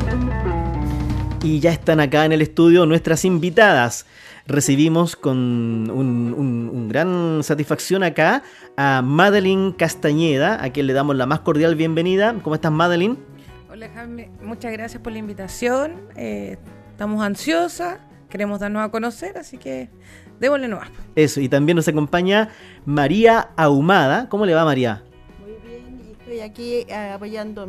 Y ya están acá en el estudio nuestras invitadas. Recibimos con un gran satisfacción acá a Madeline Castañeda, a quien le damos la más cordial bienvenida. ¿Cómo estás, Madeline? Hola, Jaime, muchas gracias por la invitación. Estamos ansiosas, queremos darnos a conocer, así que démosle nomás. Eso, y también nos acompaña María Ahumada. ¿Cómo le va, María? Estoy aquí apoyando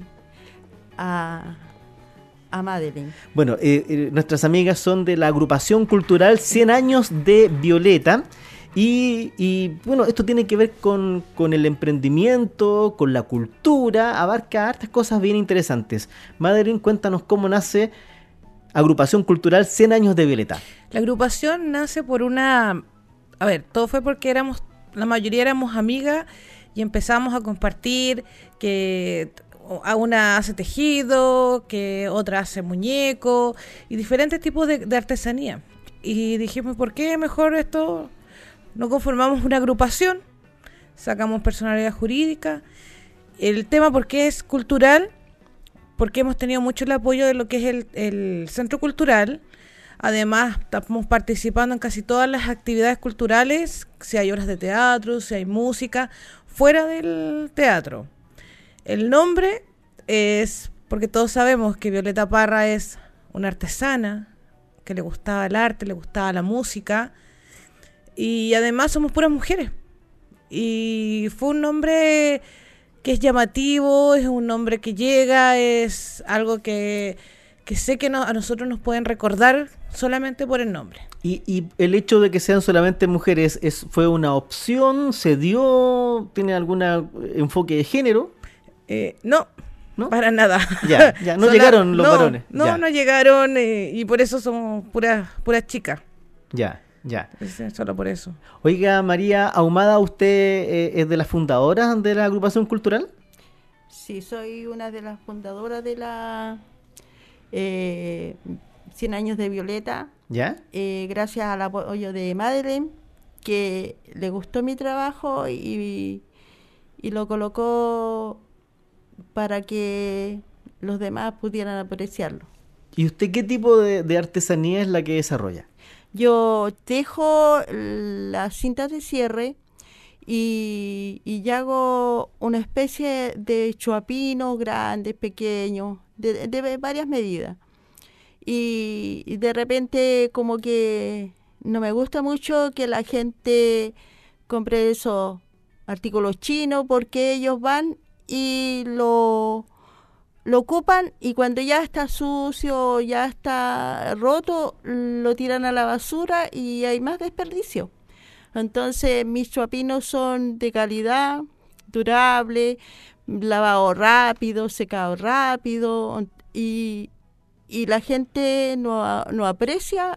a Madeline. Bueno, nuestras amigas son de la agrupación cultural 100 años de Violeta. Y bueno, esto tiene que ver con el emprendimiento, con la cultura, abarca hartas cosas bien interesantes. Madeline, cuéntanos cómo nace Agrupación Cultural 100 años de Violeta. La agrupación nace por todo fue porque la mayoría éramos amigas y empezamos a compartir que una hace tejido, que otra hace muñeco y diferentes tipos de artesanía. Y dijimos, ¿por qué mejor esto no conformamos una agrupación? Sacamos personalidad jurídica. El tema, ¿por qué es cultural? Porque hemos tenido mucho el apoyo de lo que es el centro cultural. Además, estamos participando en casi todas las actividades culturales, si hay obras de teatro, si hay música, fuera del teatro. El nombre es porque todos sabemos que Violeta Parra es una artesana, que le gustaba el arte, le gustaba la música, y además somos puras mujeres. Y fue un nombre que es llamativo, es un nombre que llega, es algo que sé que a nosotros nos pueden recordar solamente por el nombre. ¿Y el hecho de que sean solamente mujeres fue una opción? ¿Se dio? ¿Tiene algún enfoque de género? No, para nada. Ya, no llegaron los varones. No llegaron y por eso somos puras chicas. Ya. Solo por eso. Oiga, María Ahumada, ¿usted es de las fundadoras de la agrupación cultural? Sí, soy una de las fundadoras de la 100 años de Violeta. ¿Ya? Gracias al apoyo de Madeline, que le gustó mi trabajo y lo colocó para que los demás pudieran apreciarlo. ¿Y usted qué tipo de artesanía es la que desarrolla? Yo tejo las cintas de cierre y hago una especie de choapinos grandes, pequeños, de varias medidas. Y de repente como que no me gusta mucho que la gente compre esos artículos chinos, porque ellos van y lo ocupan, y cuando ya está sucio, ya está roto, lo tiran a la basura y hay más desperdicio. Entonces mis choapinos son de calidad, durable, lavado rápido, secado rápido, y la gente no aprecia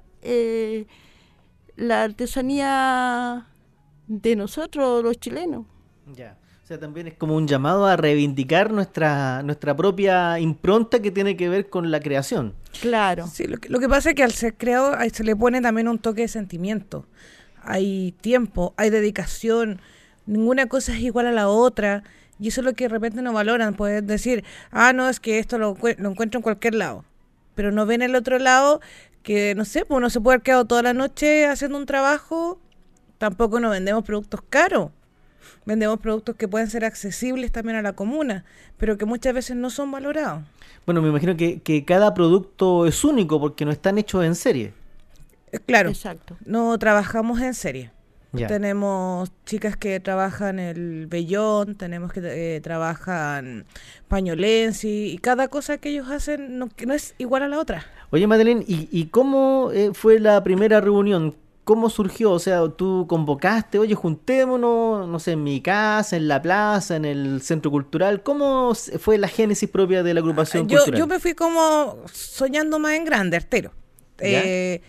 la artesanía de nosotros, los chilenos. Ya. O sea, también es como un llamado a reivindicar nuestra propia impronta que tiene que ver con la creación. Claro. Sí, lo que pasa es que al ser creado ahí se le pone también un toque de sentimiento. Hay tiempo, hay dedicación, ninguna cosa es igual a la otra, y eso es lo que de repente no valoran. Pueden decir, no, es que esto lo encuentro en cualquier lado, pero no ven el otro lado que, no sé, pues uno se puede haber quedado toda la noche haciendo un trabajo. Tampoco nos vendemos productos caros. Vendemos productos que pueden ser accesibles también a la comuna, pero que muchas veces no son valorados. Bueno, me imagino que cada producto es único porque no están hechos en serie. Claro, Exacto. no trabajamos en serie. Ya. Tenemos chicas que trabajan el vellón, tenemos que trabajan pañolensi, y cada cosa que ellos hacen no es igual a la otra. Oye, Madeleine, ¿y cómo fue la primera reunión? ¿Cómo surgió? O sea, tú convocaste, oye, juntémonos, no sé, en mi casa, en la plaza, en el centro cultural. ¿Cómo fue la génesis propia de la agrupación cultural? Yo me fui como soñando más en grande, artero. ¿Ya?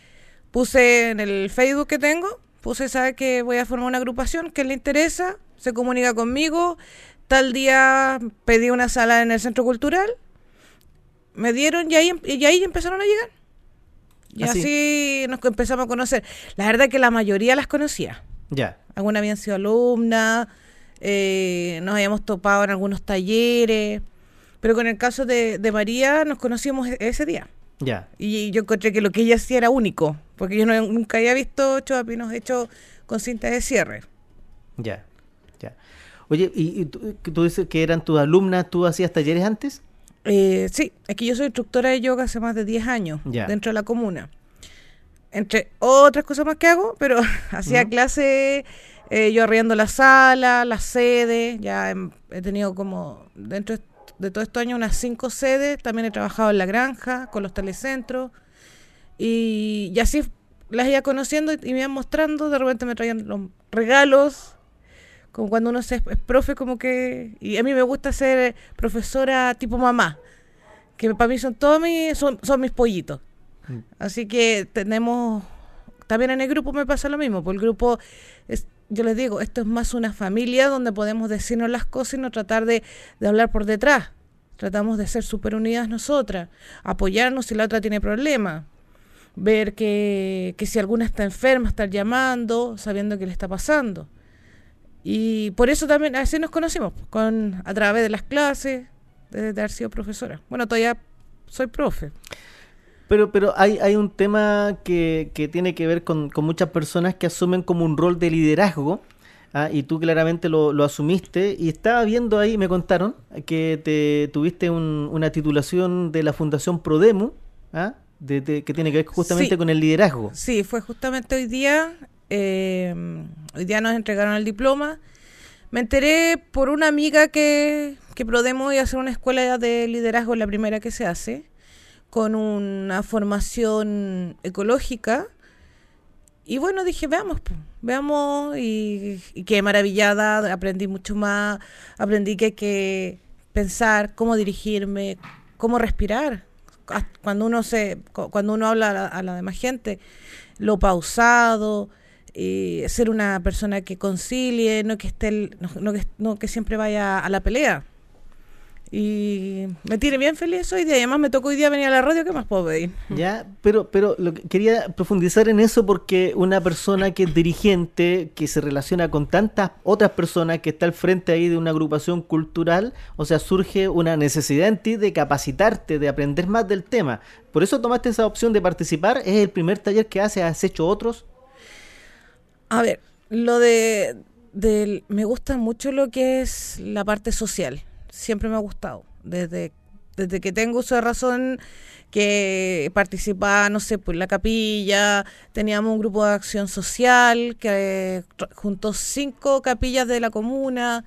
Puse en el Facebook que tengo, sabe que voy a formar una agrupación que le interesa, se comunica conmigo. Tal día pedí una sala en el centro cultural, me dieron y ahí empezaron a llegar. Y así nos empezamos a conocer. La verdad que la mayoría las conocía. Ya. Algunas habían sido alumnas, nos habíamos topado en algunos talleres, pero con el caso de María nos conocimos ese día. Ya. Y yo encontré que lo que ella hacía era único, porque yo nunca había visto choapinos hechos con cinta de cierre. Ya. Oye, ¿y tú dices que eran tus alumnas, tú hacías talleres antes? Sí, es que yo soy instructora de yoga hace más de 10 años dentro de la comuna. Entre otras cosas más que hago, pero hacía clase, yo arriendo la sala, la sede, ya he tenido como dentro de todos estos años unas 5 sedes, también he trabajado en la granja, con los telecentros, y así las iba conociendo y me iban mostrando, de repente me traían los regalos, como cuando uno es profe, como que, y a mí me gusta ser profesora tipo mamá, que para mí son son mis pollitos. Así que tenemos, también en el grupo me pasa lo mismo, porque el grupo, yo les digo, esto es más una familia donde podemos decirnos las cosas y no tratar de hablar por detrás. Tratamos de ser súper unidas nosotras, apoyarnos si la otra tiene problemas, ver que si alguna está enferma, estar llamando, sabiendo qué le está pasando. Y por eso también así nos conocimos, a través de las clases, de haber sido profesora. Bueno, todavía soy profe. Pero hay un tema que tiene que ver con muchas personas que asumen como un rol de liderazgo, y tú claramente lo asumiste, y estaba viendo ahí, me contaron, que tuviste una titulación de la Fundación Prodemu, que tiene que ver justamente con el liderazgo. Sí, fue justamente hoy día nos entregaron el diploma. Me enteré por una amiga que Prodemu iba a hacer una escuela de liderazgo, la primera que se hace, con una formación ecológica. Y bueno, dije, veamos, y quedé maravillada, aprendí mucho más, aprendí que hay que pensar cómo dirigirme, cómo respirar. Cuando uno habla a la demás gente, lo pausado, ser una persona que concilie, no que siempre vaya a la pelea. Y me tiene bien feliz hoy día, y además me tocó hoy día venir a la radio, ¿qué más puedo pedir? Ya, pero quería profundizar en eso, porque una persona que es dirigente, que se relaciona con tantas otras personas, que está al frente ahí de una agrupación cultural, o sea, surge una necesidad en ti de capacitarte, de aprender más del tema. Por eso tomaste esa opción de participar. ¿Es el primer taller que haces? ¿Has hecho otros? A ver, me gusta mucho lo que es la parte social. Siempre me ha gustado. Desde que tengo uso de razón, que participaba, no sé, pues en la capilla, teníamos un grupo de acción social que juntó 5 capillas de la comuna.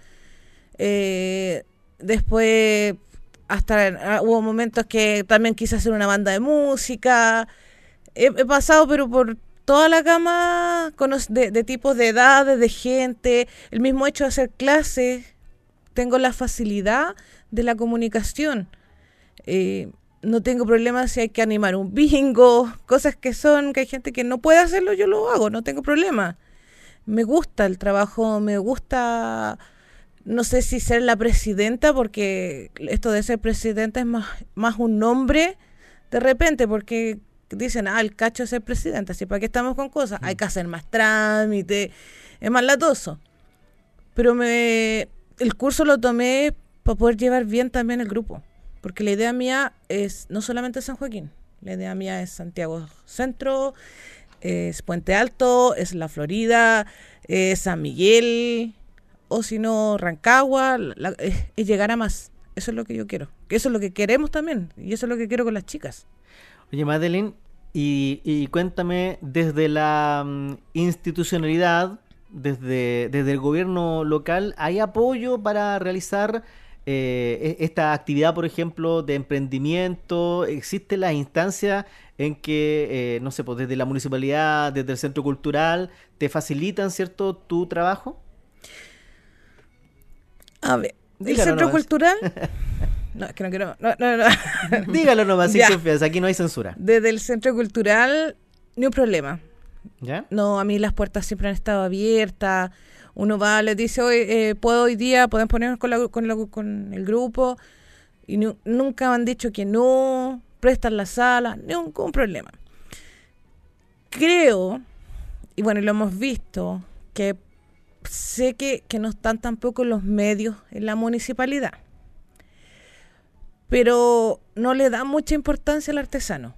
Después, hasta hubo momentos que también quise hacer una banda de música. He pasado, pero por toda la gama de tipos de edades, de gente. El mismo hecho de hacer clases. Tengo la facilidad de la comunicación. No tengo problemas si hay que animar un bingo, cosas que hay gente que no puede hacerlo, yo lo hago, no tengo problema. Me gusta el trabajo, me gusta no sé si ser la presidenta, porque esto de ser presidenta es más un nombre de repente, porque dicen, el cacho es ser presidenta, así para qué estamos con cosas, hay que hacer más trámite, es más latoso. Pero el curso lo tomé para poder llevar bien también el grupo, porque la idea mía es no solamente San Joaquín, la idea mía es Santiago Centro, es Puente Alto, es La Florida, es San Miguel, o si no Rancagua, es llegar a más. Eso es lo que yo quiero, que eso es lo que queremos también, y eso es lo que quiero con las chicas. Oye, Madeline, y cuéntame, desde la institucionalidad, desde el gobierno local, ¿hay apoyo para realizar esta actividad, por ejemplo, de emprendimiento? ¿Existe la instancia en que, no sé, pues desde la municipalidad, desde el centro cultural, te facilitan, ¿cierto?, tu trabajo? A ver, ¿el Dígalo centro nomás. cultural? No, es que no quiero. No. Dígalo nomás, sin Ya. confianza, aquí no hay censura. Desde el centro cultural, ni un problema. ¿Ya? No, a mí las puertas siempre han estado abiertas. Uno va, les dice, hoy puedo hoy día, pueden ponernos con el grupo. Y nunca me han dicho que no, prestan la sala, ningún problema. Creo, y bueno, lo hemos visto, que sé que no están tampoco los medios en la municipalidad. Pero no le da mucha importancia al artesano.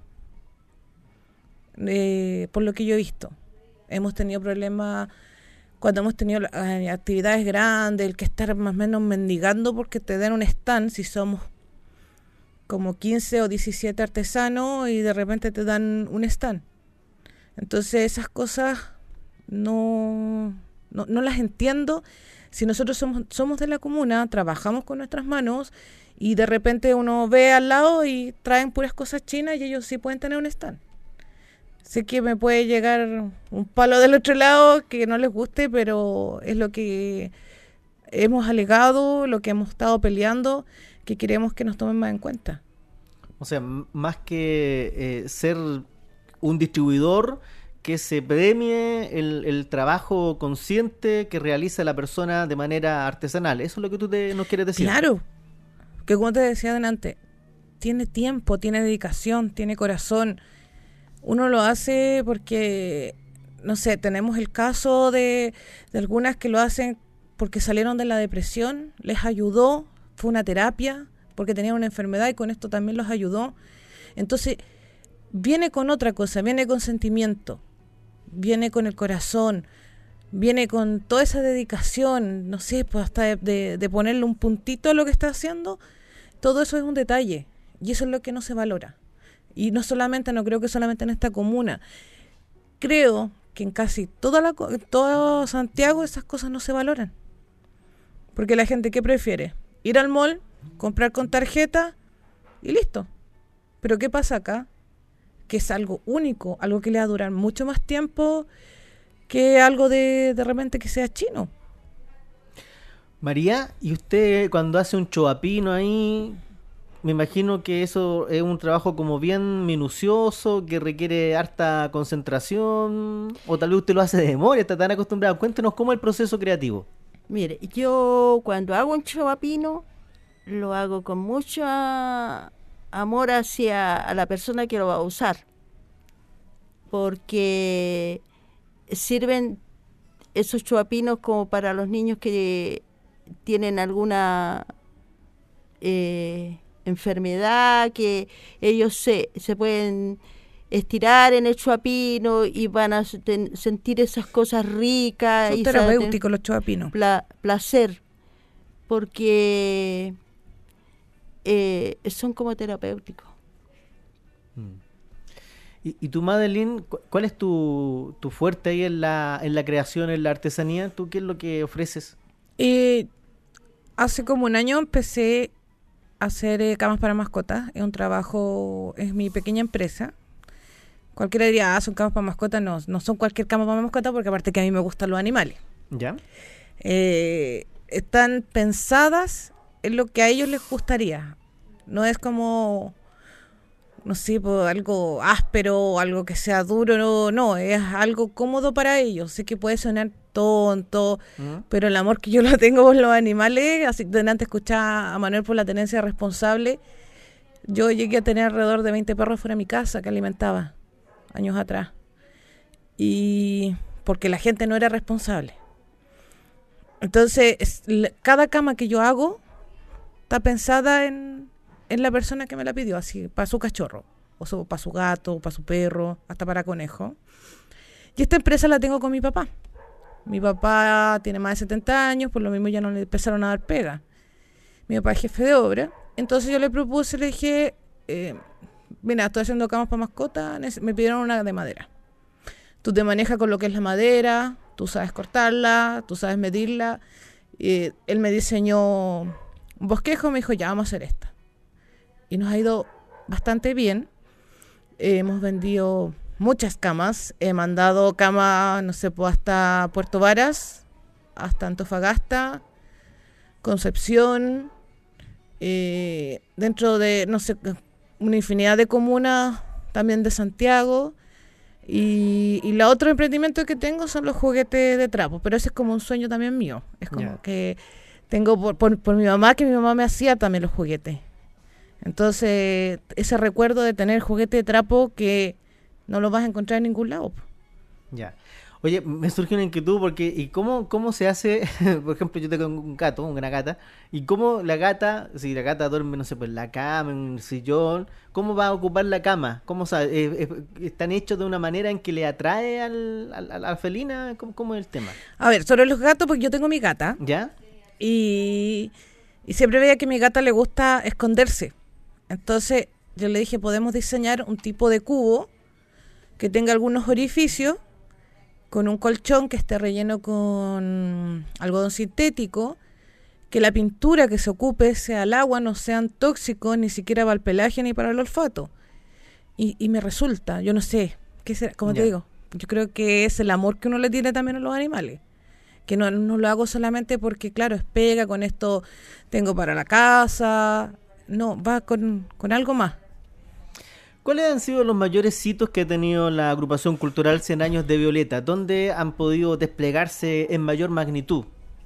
Por lo que yo he visto. Hemos tenido problemas cuando hemos tenido actividades grandes, el que estar más o menos mendigando porque te den un stand, si somos como 15 o 17 artesanos y de repente te dan un stand. Entonces esas cosas no las entiendo. Si nosotros somos de la comuna, trabajamos con nuestras manos y de repente uno ve al lado y traen puras cosas chinas y ellos sí pueden tener un stand. Sé que me puede llegar un palo del otro lado que no les guste, pero es lo que hemos alegado, lo que hemos estado peleando, que queremos que nos tomen más en cuenta. O sea, más que ser un distribuidor, que se premie el trabajo consciente que realiza la persona de manera artesanal. ¿Eso es lo que tú nos quieres decir? Claro, que como te decía adelante, tiene tiempo, tiene dedicación, tiene corazón. Uno lo hace porque, no sé, tenemos el caso de algunas que lo hacen porque salieron de la depresión, les ayudó, fue una terapia, porque tenían una enfermedad y con esto también los ayudó. Entonces, viene con otra cosa, viene con sentimiento, viene con el corazón, viene con toda esa dedicación, no sé, pues hasta de ponerle un puntito a lo que está haciendo. Todo eso es un detalle y eso es lo que no se valora. Y no creo que solamente en esta comuna. Creo que en casi todo Santiago esas cosas no se valoran. Porque la gente, ¿qué prefiere? Ir al mall, comprar con tarjeta y listo. Pero ¿qué pasa acá? Que es algo único, algo que le va a durar mucho más tiempo que algo de repente que sea chino. María, ¿y usted cuando hace un choapino ahí, me imagino que eso es un trabajo como bien minucioso, que requiere harta concentración, o tal vez usted lo hace de memoria, está tan acostumbrado? Cuéntenos cómo es el proceso creativo. Mire, yo cuando hago un choapino, lo hago con mucho amor hacia a la persona que lo va a usar. Porque sirven esos choapinos como para los niños que tienen alguna enfermedad, que ellos se pueden estirar en el choapino y van a sentir esas cosas ricas. Son y terapéuticos los choapinos. Placer, porque son como terapéuticos. ¿Y tú, Madeline, cuál es tu fuerte ahí en la creación, en la artesanía? ¿Tú qué es lo que ofreces? Hace como un año empecé a hacer camas para mascotas. Es un trabajo, es mi pequeña empresa. Cualquiera diría, son camas para mascotas. No son cualquier cama para mascotas, porque aparte que a mí me gustan los animales. ¿Ya? Están pensadas en lo que a ellos les gustaría. No es como no sé, por algo áspero, algo que sea duro, no, es algo cómodo para ellos. Sé que puede sonar tonto, pero el amor que yo lo tengo por los animales, así que antes escuchaba a Manuel por la tenencia responsable, yo llegué a tener alrededor de 20 perros fuera de mi casa que alimentaba años atrás. Y porque la gente no era responsable. Entonces, cada cama que yo hago está pensada en la persona que me la pidió, así, para su cachorro, o para su gato, para su perro, hasta para conejo. Y esta empresa la tengo con mi papá. Mi papá tiene más de 70 años, por lo mismo ya no le empezaron a dar pega. Mi papá es jefe de obra. Entonces yo le propuse, le dije, mira, estoy haciendo camas para mascotas, me pidieron una de madera. Tú te manejas con lo que es la madera, tú sabes cortarla, tú sabes medirla. Él me diseñó un bosquejo, me dijo, ya, vamos a hacer esta. Y nos ha ido bastante bien. Hemos vendido muchas camas. He mandado camas, no sé, pues hasta Puerto Varas, hasta Antofagasta, Concepción, dentro de, no sé, una infinidad de comunas, también de Santiago. Y la otro emprendimiento que tengo son los juguetes de trapo, pero ese es como un sueño también mío. Es como que tengo por mi mamá, que mi mamá me hacía también los juguetes. Entonces, ese recuerdo de tener juguete de trapo que no lo vas a encontrar en ningún lado. Ya. Oye, me surge una inquietud porque, ¿y cómo se hace? Por ejemplo, yo tengo un gato, una gata, y cómo la gata, si la gata duerme, no sé, pues en la cama, en el sillón, ¿cómo va a ocupar la cama? ¿Cómo están hechos de una manera en que le atrae a la felina? ¿Cómo es el tema? A ver, sobre los gatos, porque yo tengo mi gata. ¿Ya? Y siempre veía que a mi gata le gusta esconderse. Entonces, yo le dije, podemos diseñar un tipo de cubo que tenga algunos orificios, con un colchón que esté relleno con algodón sintético, que la pintura que se ocupe sea el agua, no sean tóxicos ni siquiera para el pelaje ni para el olfato. Y me resulta, yo no sé, ¿qué será? Como te digo, yo creo que es el amor que uno le tiene también a los animales. Que no lo hago solamente porque, claro, es pega, con esto tengo para la casa. No, va con algo más. ¿Cuáles han sido los mayores hitos que ha tenido la agrupación cultural 100 años de Violeta? ¿Dónde han podido desplegarse en mayor magnitud?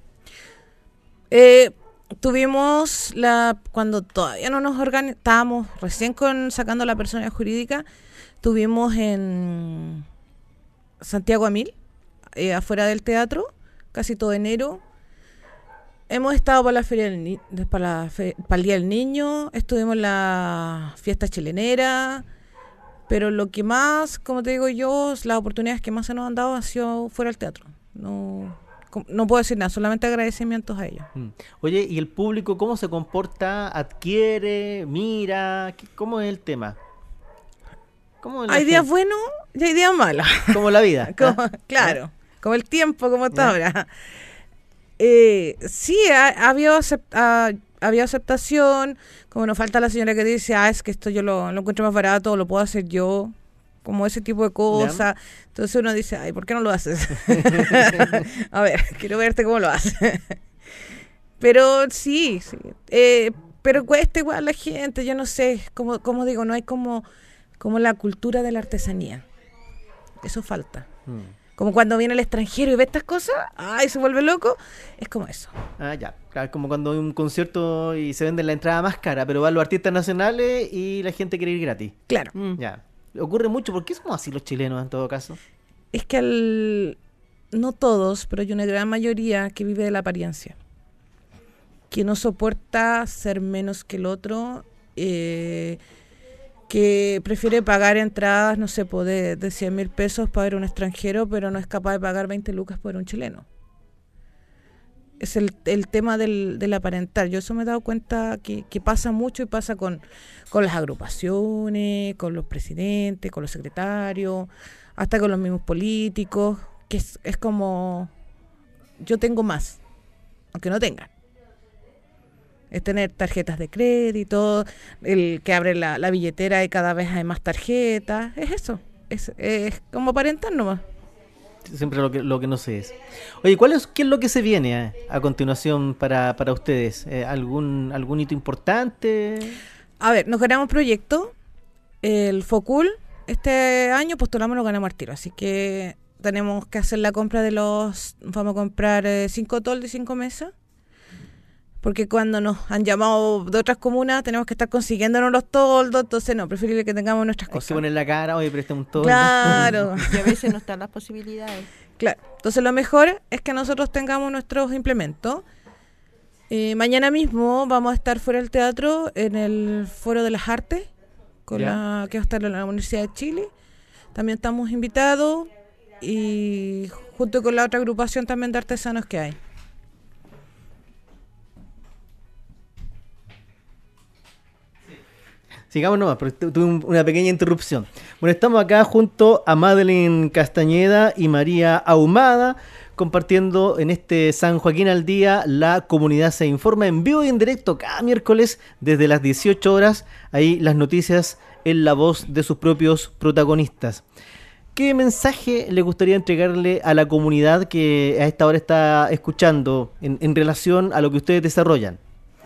Tuvimos cuando todavía no nos estábamos recién sacando la personalidad jurídica, tuvimos en Santiago a 1000, afuera del teatro, casi todo enero. Hemos estado para la feria para el Día del Niño, estuvimos en la fiesta chilenera, pero lo que más, como te digo yo, las oportunidades que más se nos han dado han sido fuera del teatro. No puedo decir nada, solamente agradecimientos a ellos. Oye, ¿y el público cómo se comporta? ¿Adquiere? ¿Mira? ¿Cómo es el tema? Hay días buenos y hay días malos. Como la vida. Claro, como el tiempo, como está ahora. Sí, había aceptación, como nos falta la señora que dice, es que esto yo lo encuentro más barato, lo puedo hacer yo, como ese tipo de cosas. Entonces uno dice, ay, ¿por qué no lo haces? A ver, quiero verte cómo lo haces. Pero sí. Pero cuesta igual a la gente, yo no sé, como digo, no hay como la cultura de la artesanía. Eso falta. Como cuando viene el extranjero y ve estas cosas, ¡ay! Se vuelve loco. Es como eso. Ya. Claro, como cuando hay un concierto y se vende la entrada más cara, pero van los artistas nacionales y la gente quiere ir gratis. Claro. Ya. Ocurre mucho. ¿Por qué somos así los chilenos en todo caso? Es que no todos, pero hay una gran mayoría que vive de la apariencia. Que no soporta ser menos que el otro. Que prefiere pagar entradas, no sé, de 100.000 pesos para ver a un extranjero, pero no es capaz de pagar 20 lucas por un chileno. Es el tema del aparentar. Yo eso me he dado cuenta que pasa mucho, y pasa con las agrupaciones, con los presidentes, con los secretarios, hasta con los mismos políticos, que es como, yo tengo más, aunque no tengan. Es tener tarjetas de crédito, el que abre la billetera y cada vez hay más tarjetas. Es eso, es como aparentar nomás. Siempre lo que no se es. Oye, ¿qué es lo que se viene a continuación para ustedes? ¿Algún hito importante? A ver, nos ganamos proyecto. El Focul, este año postulamos, lo ganamos al tiro, así que tenemos que hacer la compra vamos a comprar 5 toldos y 5 mesas, porque cuando nos han llamado de otras comunas tenemos que estar consiguiéndonos los toldos, entonces no, preferible que tengamos nuestras Hay que cosas. poner la cara, oye, préstame un todo. Claro. Y a veces no están las posibilidades. Claro, entonces lo mejor es que nosotros tengamos nuestros implementos. Mañana mismo vamos a estar fuera del teatro en el Foro de las Artes, que va a estar en la Universidad de Chile. También estamos invitados y junto con la otra agrupación también de artesanos que hay. Sigamos nomás, porque tuve una pequeña interrupción. Bueno, estamos acá junto a Madeline Castañeda y María Ahumada, compartiendo en este San Joaquín al Día. La comunidad se informa en vivo y en directo cada miércoles desde las 18 horas. Ahí las noticias en la voz de sus propios protagonistas. ¿Qué mensaje le gustaría entregarle a la comunidad que a esta hora está escuchando en relación a lo que ustedes desarrollan?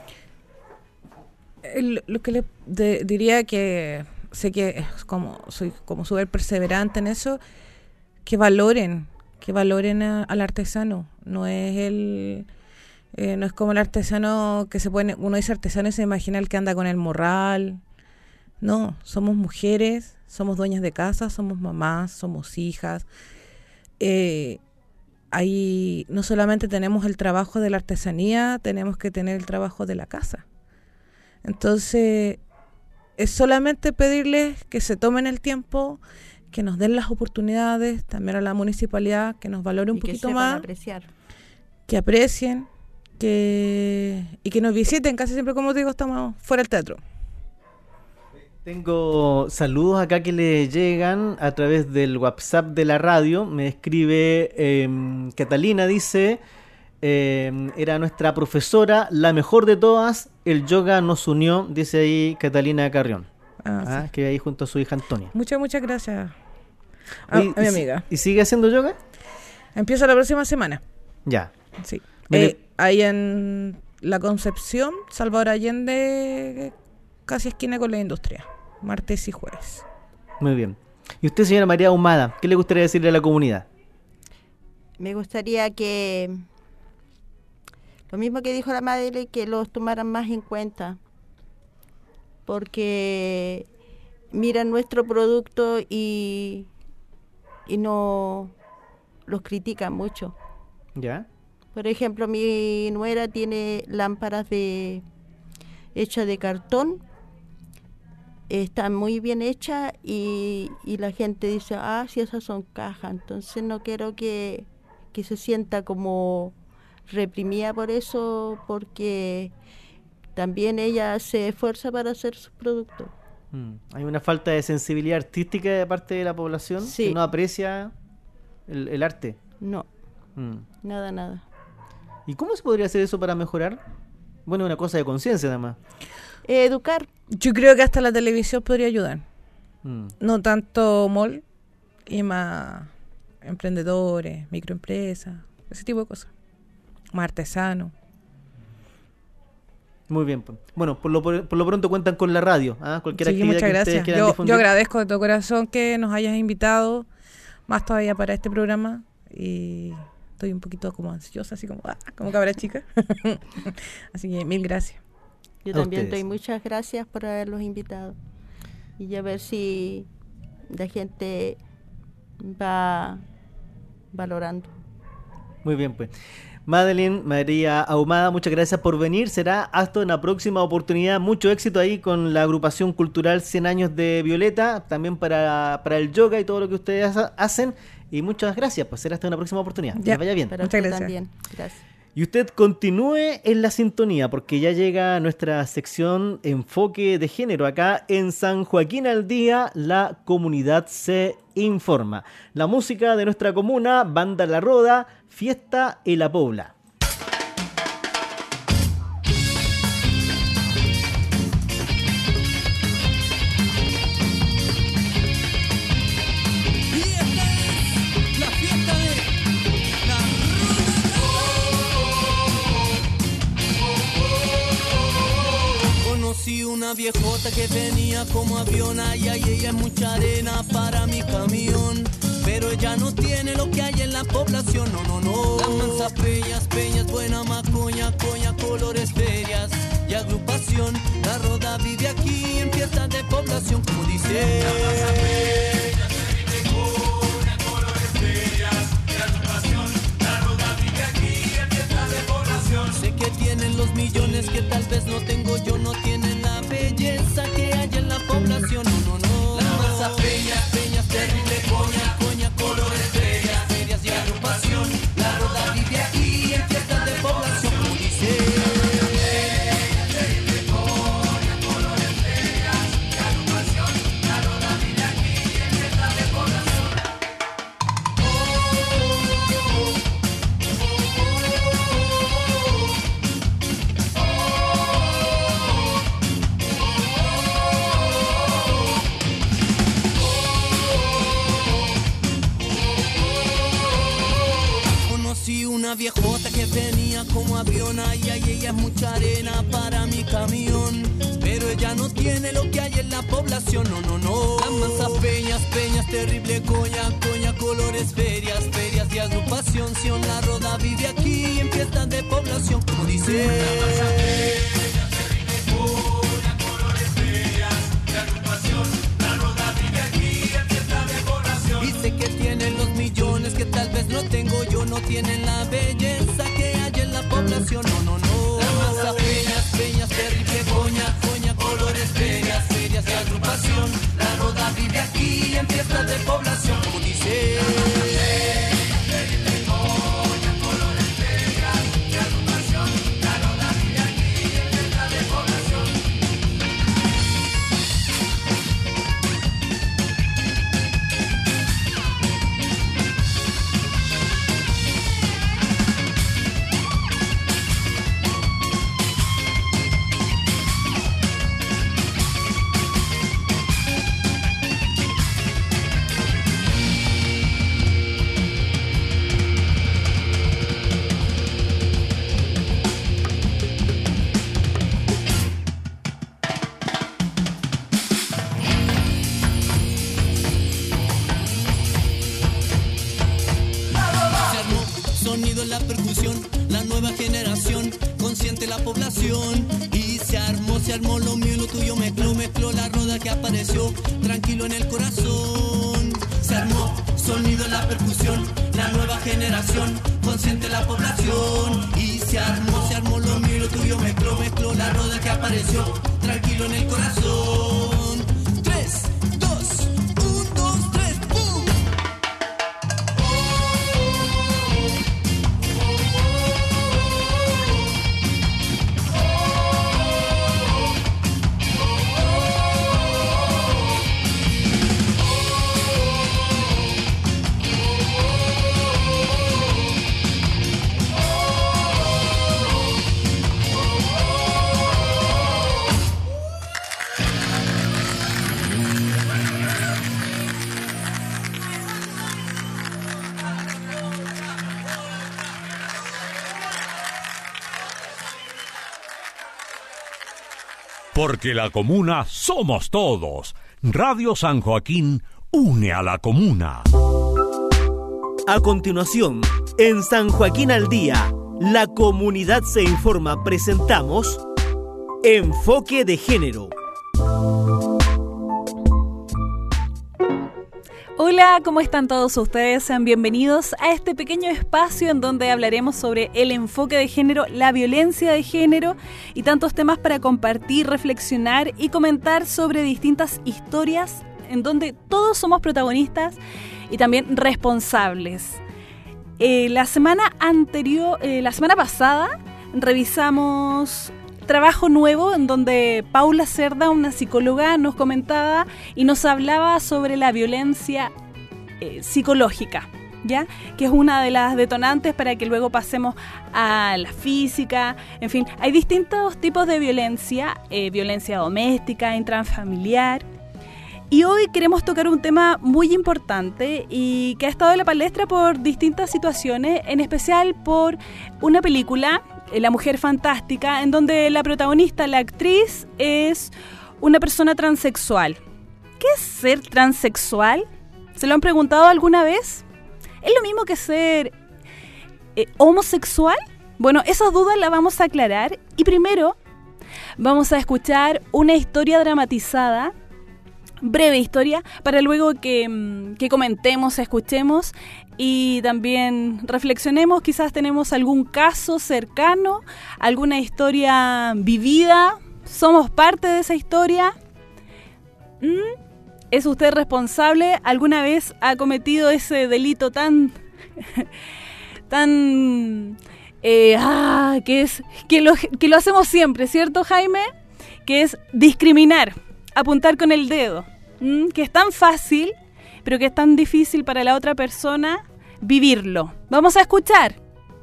Lo que le diría, que sé que soy como súper perseverante en eso, que valoren al artesano. No es no es como el artesano que se pone, uno dice artesano y se imagina el que anda con el morral. No, somos mujeres, somos dueñas de casa, somos mamás, somos hijas. Ahí no solamente tenemos el trabajo de la artesanía, tenemos que tener el trabajo de la casa. Entonces, es solamente pedirles que se tomen el tiempo, que nos den las oportunidades, también a la municipalidad, que nos valore un poquito más, apreciar. Que aprecien, y que nos visiten. Casi siempre, como digo, estamos fuera del teatro. Tengo saludos acá que le llegan a través del WhatsApp de la radio. Me escribe Catalina, dice... era nuestra profesora, la mejor de todas, el yoga nos unió, dice ahí Catalina Carrión, Sí. que ahí junto a su hija Antonia. Muchas gracias Oye, a mi amiga. ¿Y sigue haciendo yoga? Empieza la próxima semana. Ya. Sí. Mire. Ahí en La Concepción, Salvador Allende, casi esquina con la industria, martes y jueves. Muy bien. ¿Y usted, señora María Ahumada, qué le gustaría decirle a la comunidad? Me gustaría que lo mismo que dijo la madre, que los tomaran más en cuenta, porque miran nuestro producto y no los critican mucho. ¿Ya? Por ejemplo, mi nuera tiene lámparas hechas de cartón, están muy bien hechas y la gente dice, si esas son cajas, entonces no quiero que se sienta como reprimida por eso, porque también ella se esfuerza para hacer sus productos. Hay una falta de sensibilidad artística de parte de la población, sí, que no aprecia el arte. No, nada. ¿Y cómo se podría hacer eso para mejorar? Bueno, una cosa de conciencia nada más. Educar. Yo creo que hasta la televisión podría ayudar. No tanto mall, y más emprendedores, microempresas, ese tipo de cosas. Más artesano. Muy bien. Bueno, por lo pronto cuentan con la radio. Cualquier actividad muchas que gracias. ustedes quieran difundir. Yo agradezco de todo corazón que nos hayas invitado, más todavía para este programa, y estoy un poquito como ansiosa, así como cabra chica. Así que mil gracias. Yo A también ustedes. doy muchas gracias por haberlos invitado, y a ver si la gente va valorando. Muy bien, pues. Madeline, María Ahumada, muchas gracias por venir. Será hasta una próxima oportunidad. Mucho éxito ahí con la agrupación cultural 100 años de Violeta, también para el yoga y todo lo que ustedes hacen. Y muchas gracias, pues será hasta una próxima oportunidad. Que Ya. les vaya bien. Para Muchas usted gracias. también. Gracias. Y usted continúe en la sintonía, porque ya llega nuestra sección Enfoque de Género acá en San Joaquín al Día. La comunidad se informa. La música de nuestra comuna, Banda La Roda, Fiesta en la Pobla. La fiesta de la Roda. Con Conocí una viejota que venía como avión, ay, ay, ella es mucha arena para mi camión. Pero ella no tiene lo que hay en la población, no, no, no. Las mansas peñas, peñas, buena macoña, coña, colores, ferias y agrupación. La Roda vive aquí en fiestas de población, como dice. La mansa peña, vive coña, colores, ferias y agrupación. La Roda vive aquí en fiestas de población. Sé que tienen los millones que tal vez no tengo yo, no tienen la belleza que hay en la población, no, no, no. Las mansas peñas, peñas, terrible coña, coña, colores, ferias, ferias y agrupación. La Roda vive aquí en fiestas de población, como dice. Una viejota que venía como avión, ay, ay, ella es mucha arena para mi camión. Pero ella no tiene lo que hay en la población, no, no, no. Las mansas peñas, peñas, terrible coña, coña, colores, ferias, ferias y agrupación. Sion, la Roda vive aquí en fiestas de población, como dice. La mansa peñas, terrible coña, colores, ferias y agrupación. La Roda vive aquí en fiestas de población. Dice que tienen los millones que tal vez no tengo yo, no tienen la belleza que hay en la población, no, no, no. Las mansas peñas, peñas, terrible coña, coña, colores, ferias, ferias y agrupación. La Roda vive aquí en fiestas de población, como dice. Sonido en la percusión, la nueva generación, consciente la población. Y se armó lo mío y lo tuyo, mezcló la Roda que apareció, tranquilo en el corazón. Se armó, sonido en la percusión, la nueva generación, consciente la población. Y se armó lo mío y lo tuyo, mezcló la Roda que apareció, tranquilo en el corazón. 3, 2, 1, 2, 3, ¡pum! Porque la comuna somos todos. Radio San Joaquín une a la comuna. A continuación, en San Joaquín al Día, la comunidad se informa, presentamos Enfoque de Género. Hola, ¿cómo están todos ustedes? Sean bienvenidos a este pequeño espacio en donde hablaremos sobre el enfoque de género, la violencia de género y tantos temas para compartir, reflexionar y comentar sobre distintas historias en donde todos somos protagonistas y también responsables. La semana pasada, revisamos trabajo nuevo en donde Paula Cerda, una psicóloga, nos comentaba y nos hablaba sobre la violencia psicológica, ¿ya? Que es una de las detonantes para que luego pasemos a la física. En fin, hay distintos tipos de violencia, violencia doméstica, intrafamiliar. Y hoy queremos tocar un tema muy importante y que ha estado en la palestra por distintas situaciones, en especial por una película La Mujer Fantástica, en donde la protagonista, la actriz, es una persona transexual. ¿Qué es ser transexual? ¿Se lo han preguntado alguna vez? ¿Es lo mismo que ser homosexual? Bueno, esas dudas las vamos a aclarar y primero vamos a escuchar una historia dramatizada, breve historia, para luego que comentemos, escuchemos y también reflexionemos. Quizás tenemos algún caso cercano, alguna historia vivida, somos parte de esa historia. ¿Es usted responsable? ¿Alguna vez ha cometido ese delito tan que lo hacemos siempre, ¿cierto, Jaime? Que es discriminar, apuntar con el dedo, que es tan fácil, pero que es tan difícil para la otra persona vivirlo. Vamos a escuchar.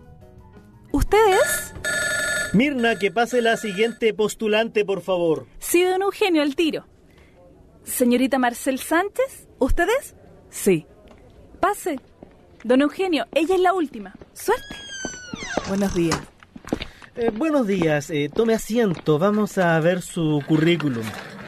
¿Ustedes? Mirna, que pase la siguiente postulante, por favor. Sí, don Eugenio, al tiro. Señorita Marcel Sánchez, ¿ustedes? Sí. Pase. Don Eugenio, ella es la última. Suerte. Buenos días. Buenos días, tome asiento, vamos a ver su currículum.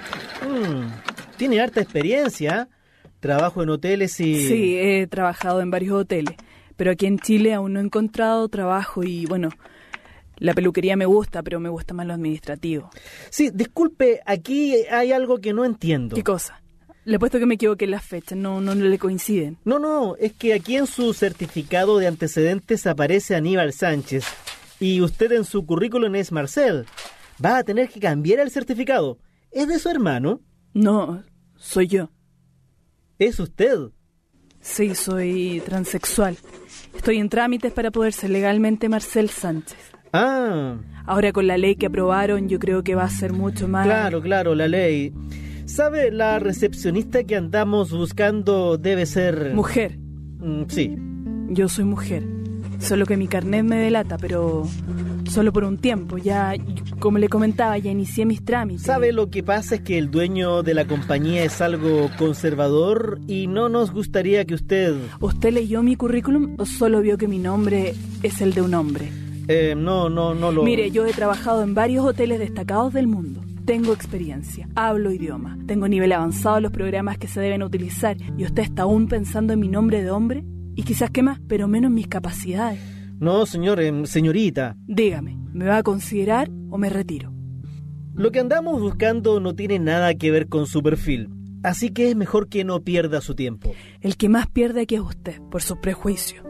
Tiene harta experiencia, trabajo en hoteles y... Sí, he trabajado en varios hoteles, pero aquí en Chile aún no he encontrado trabajo y bueno, la peluquería me gusta, pero me gusta más lo administrativo. Sí, disculpe, aquí hay algo que no entiendo. ¿Qué cosa? Le apuesto que me equivoqué en las fechas, no le coinciden. No, es que aquí en su certificado de antecedentes aparece Aníbal Sánchez y usted en su currículum es Marcel. Va a tener que cambiar el certificado. ¿Es de su hermano? No, soy yo. ¿Es usted? Sí, soy transexual. Estoy en trámites para poder ser legalmente Marcel Sánchez. Ah. Ahora con la ley que aprobaron yo creo que va a ser mucho más... Claro, la ley. ¿Sabe? La recepcionista que andamos buscando debe ser... Mujer. Sí. Yo soy mujer. Solo que mi carnet me delata, pero solo por un tiempo. Ya, como le comentaba, ya inicié mis trámites. ¿Sabe? Lo que pasa es que el dueño de la compañía es algo conservador y no nos gustaría que usted... ¿Usted leyó mi currículum o solo vio que mi nombre es el de un hombre? No lo... Mire, yo he trabajado en varios hoteles destacados del mundo. Tengo experiencia, hablo idioma, tengo nivel avanzado en los programas que se deben utilizar. ¿Y usted está aún pensando en mi nombre de hombre? Y quizás qué más, pero menos en mis capacidades. No, señorita. Dígame, ¿me va a considerar o me retiro? Lo que andamos buscando no tiene nada que ver con su perfil, así que es mejor que no pierda su tiempo. El que más pierde aquí es usted, por su prejuicio.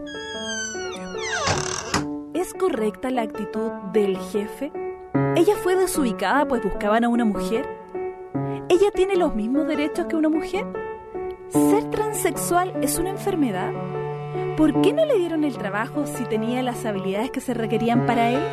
¿Es correcta la actitud del jefe? ¿Ella fue desubicada pues buscaban a una mujer? ¿Ella tiene los mismos derechos que una mujer? ¿Ser transexual es una enfermedad? ¿Por qué no le dieron el trabajo si tenía las habilidades que se requerían para él?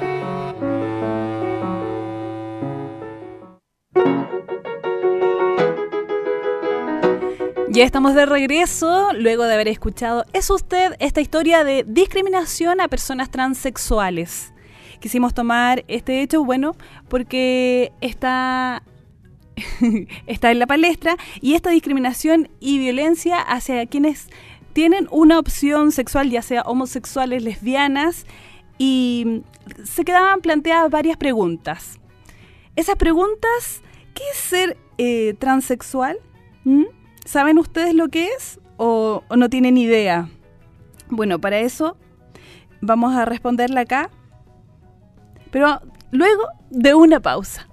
Ya estamos de regreso, luego de haber escuchado ¿Es usted? Esta historia de discriminación a personas transexuales. Quisimos tomar este hecho, bueno, porque está en la palestra y esta discriminación y violencia hacia quienes tienen una opción sexual, ya sea homosexuales, lesbianas, y se quedaban planteadas varias preguntas. Esas preguntas, ¿qué es ser transexual? ¿Saben ustedes lo que es o no tienen idea? Bueno, para eso vamos a responderla acá, pero luego de una pausa.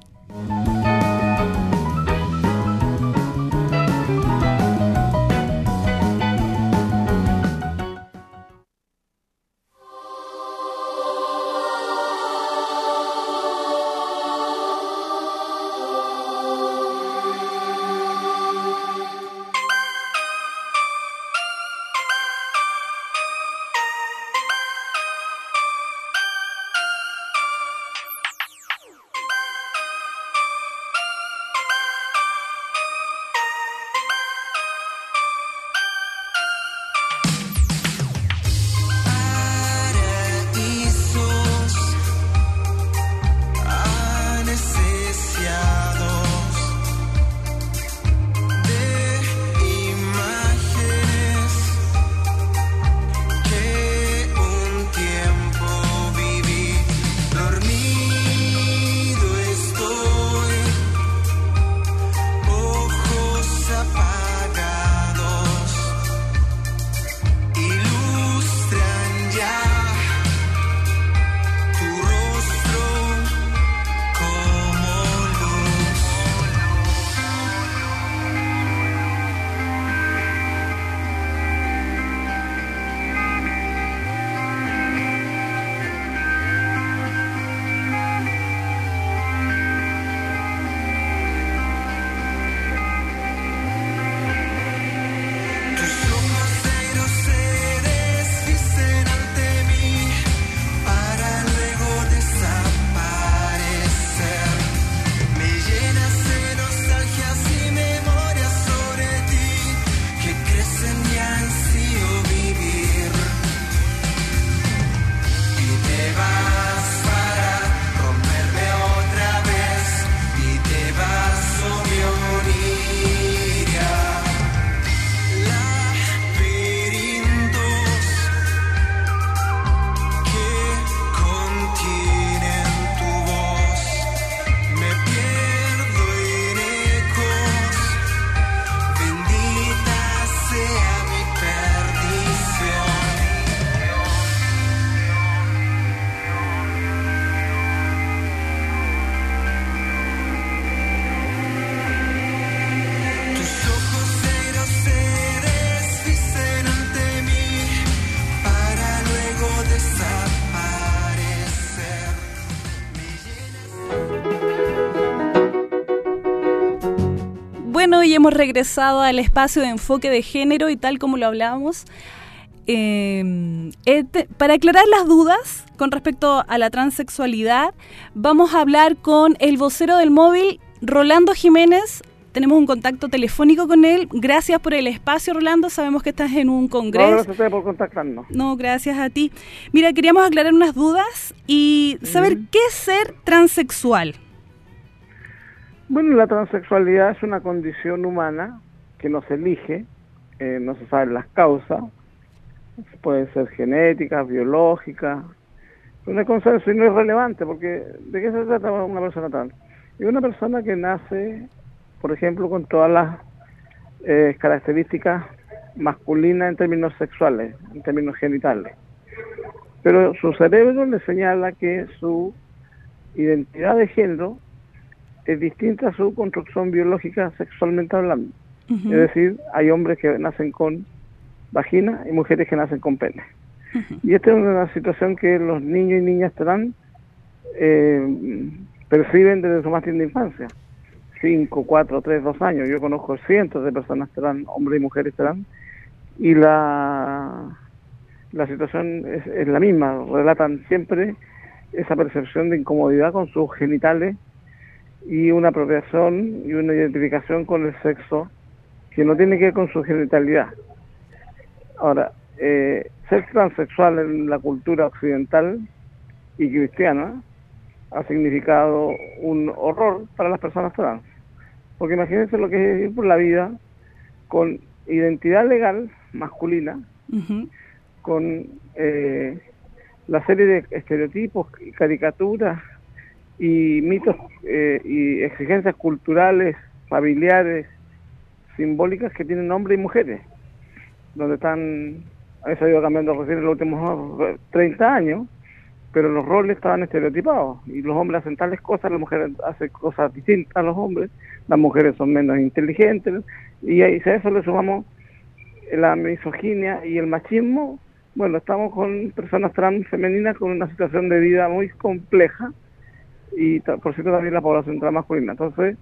Bueno, y hemos regresado al espacio de enfoque de género y tal como lo hablábamos. Para aclarar las dudas con respecto a la transexualidad, vamos a hablar con el vocero del móvil, Rolando Jiménez. Tenemos un contacto telefónico con él. Gracias por el espacio, Rolando. Sabemos que estás en un congreso. No, gracias a ustedes por contactarnos. No, gracias a ti. Mira, queríamos aclarar unas dudas y saber qué es ser transexual. Bueno, la transexualidad es una condición humana que no se elige, no se saben las causas, pueden ser genéticas, biológicas, no hay consenso y no es relevante, porque ¿de qué se trata una persona trans? Es una persona que nace, por ejemplo, con todas las características masculinas en términos sexuales, en términos genitales, pero su cerebro le señala que su identidad de género es distinta a su construcción biológica sexualmente hablando. Es decir, hay hombres que nacen con vagina y mujeres que nacen con pene. Y esta es una situación que los niños y niñas trans perciben desde su más tierna infancia. 5, 4, 3, 2 años. Yo conozco cientos de personas trans, hombres y mujeres trans, y la situación es la misma. Relatan siempre esa percepción de incomodidad con sus genitales y una apropiación y una identificación con el sexo que no tiene que ver con su genitalidad. Ahora, ser transexual en la cultura occidental y cristiana ha significado un horror para las personas trans. Porque imagínense lo que es ir por la vida con identidad legal masculina, con la serie de estereotipos y caricaturas y mitos y exigencias culturales, familiares, simbólicas que tienen hombres y mujeres, donde a veces ha ido cambiando recién en los últimos 30 años, pero los roles estaban estereotipados, y los hombres hacen tales cosas, las mujeres hacen cosas distintas a los hombres, las mujeres son menos inteligentes, y a eso le sumamos la misoginia y el machismo. Bueno, estamos con personas trans femeninas con una situación de vida muy compleja, y por cierto también la población trans masculina. Entonces,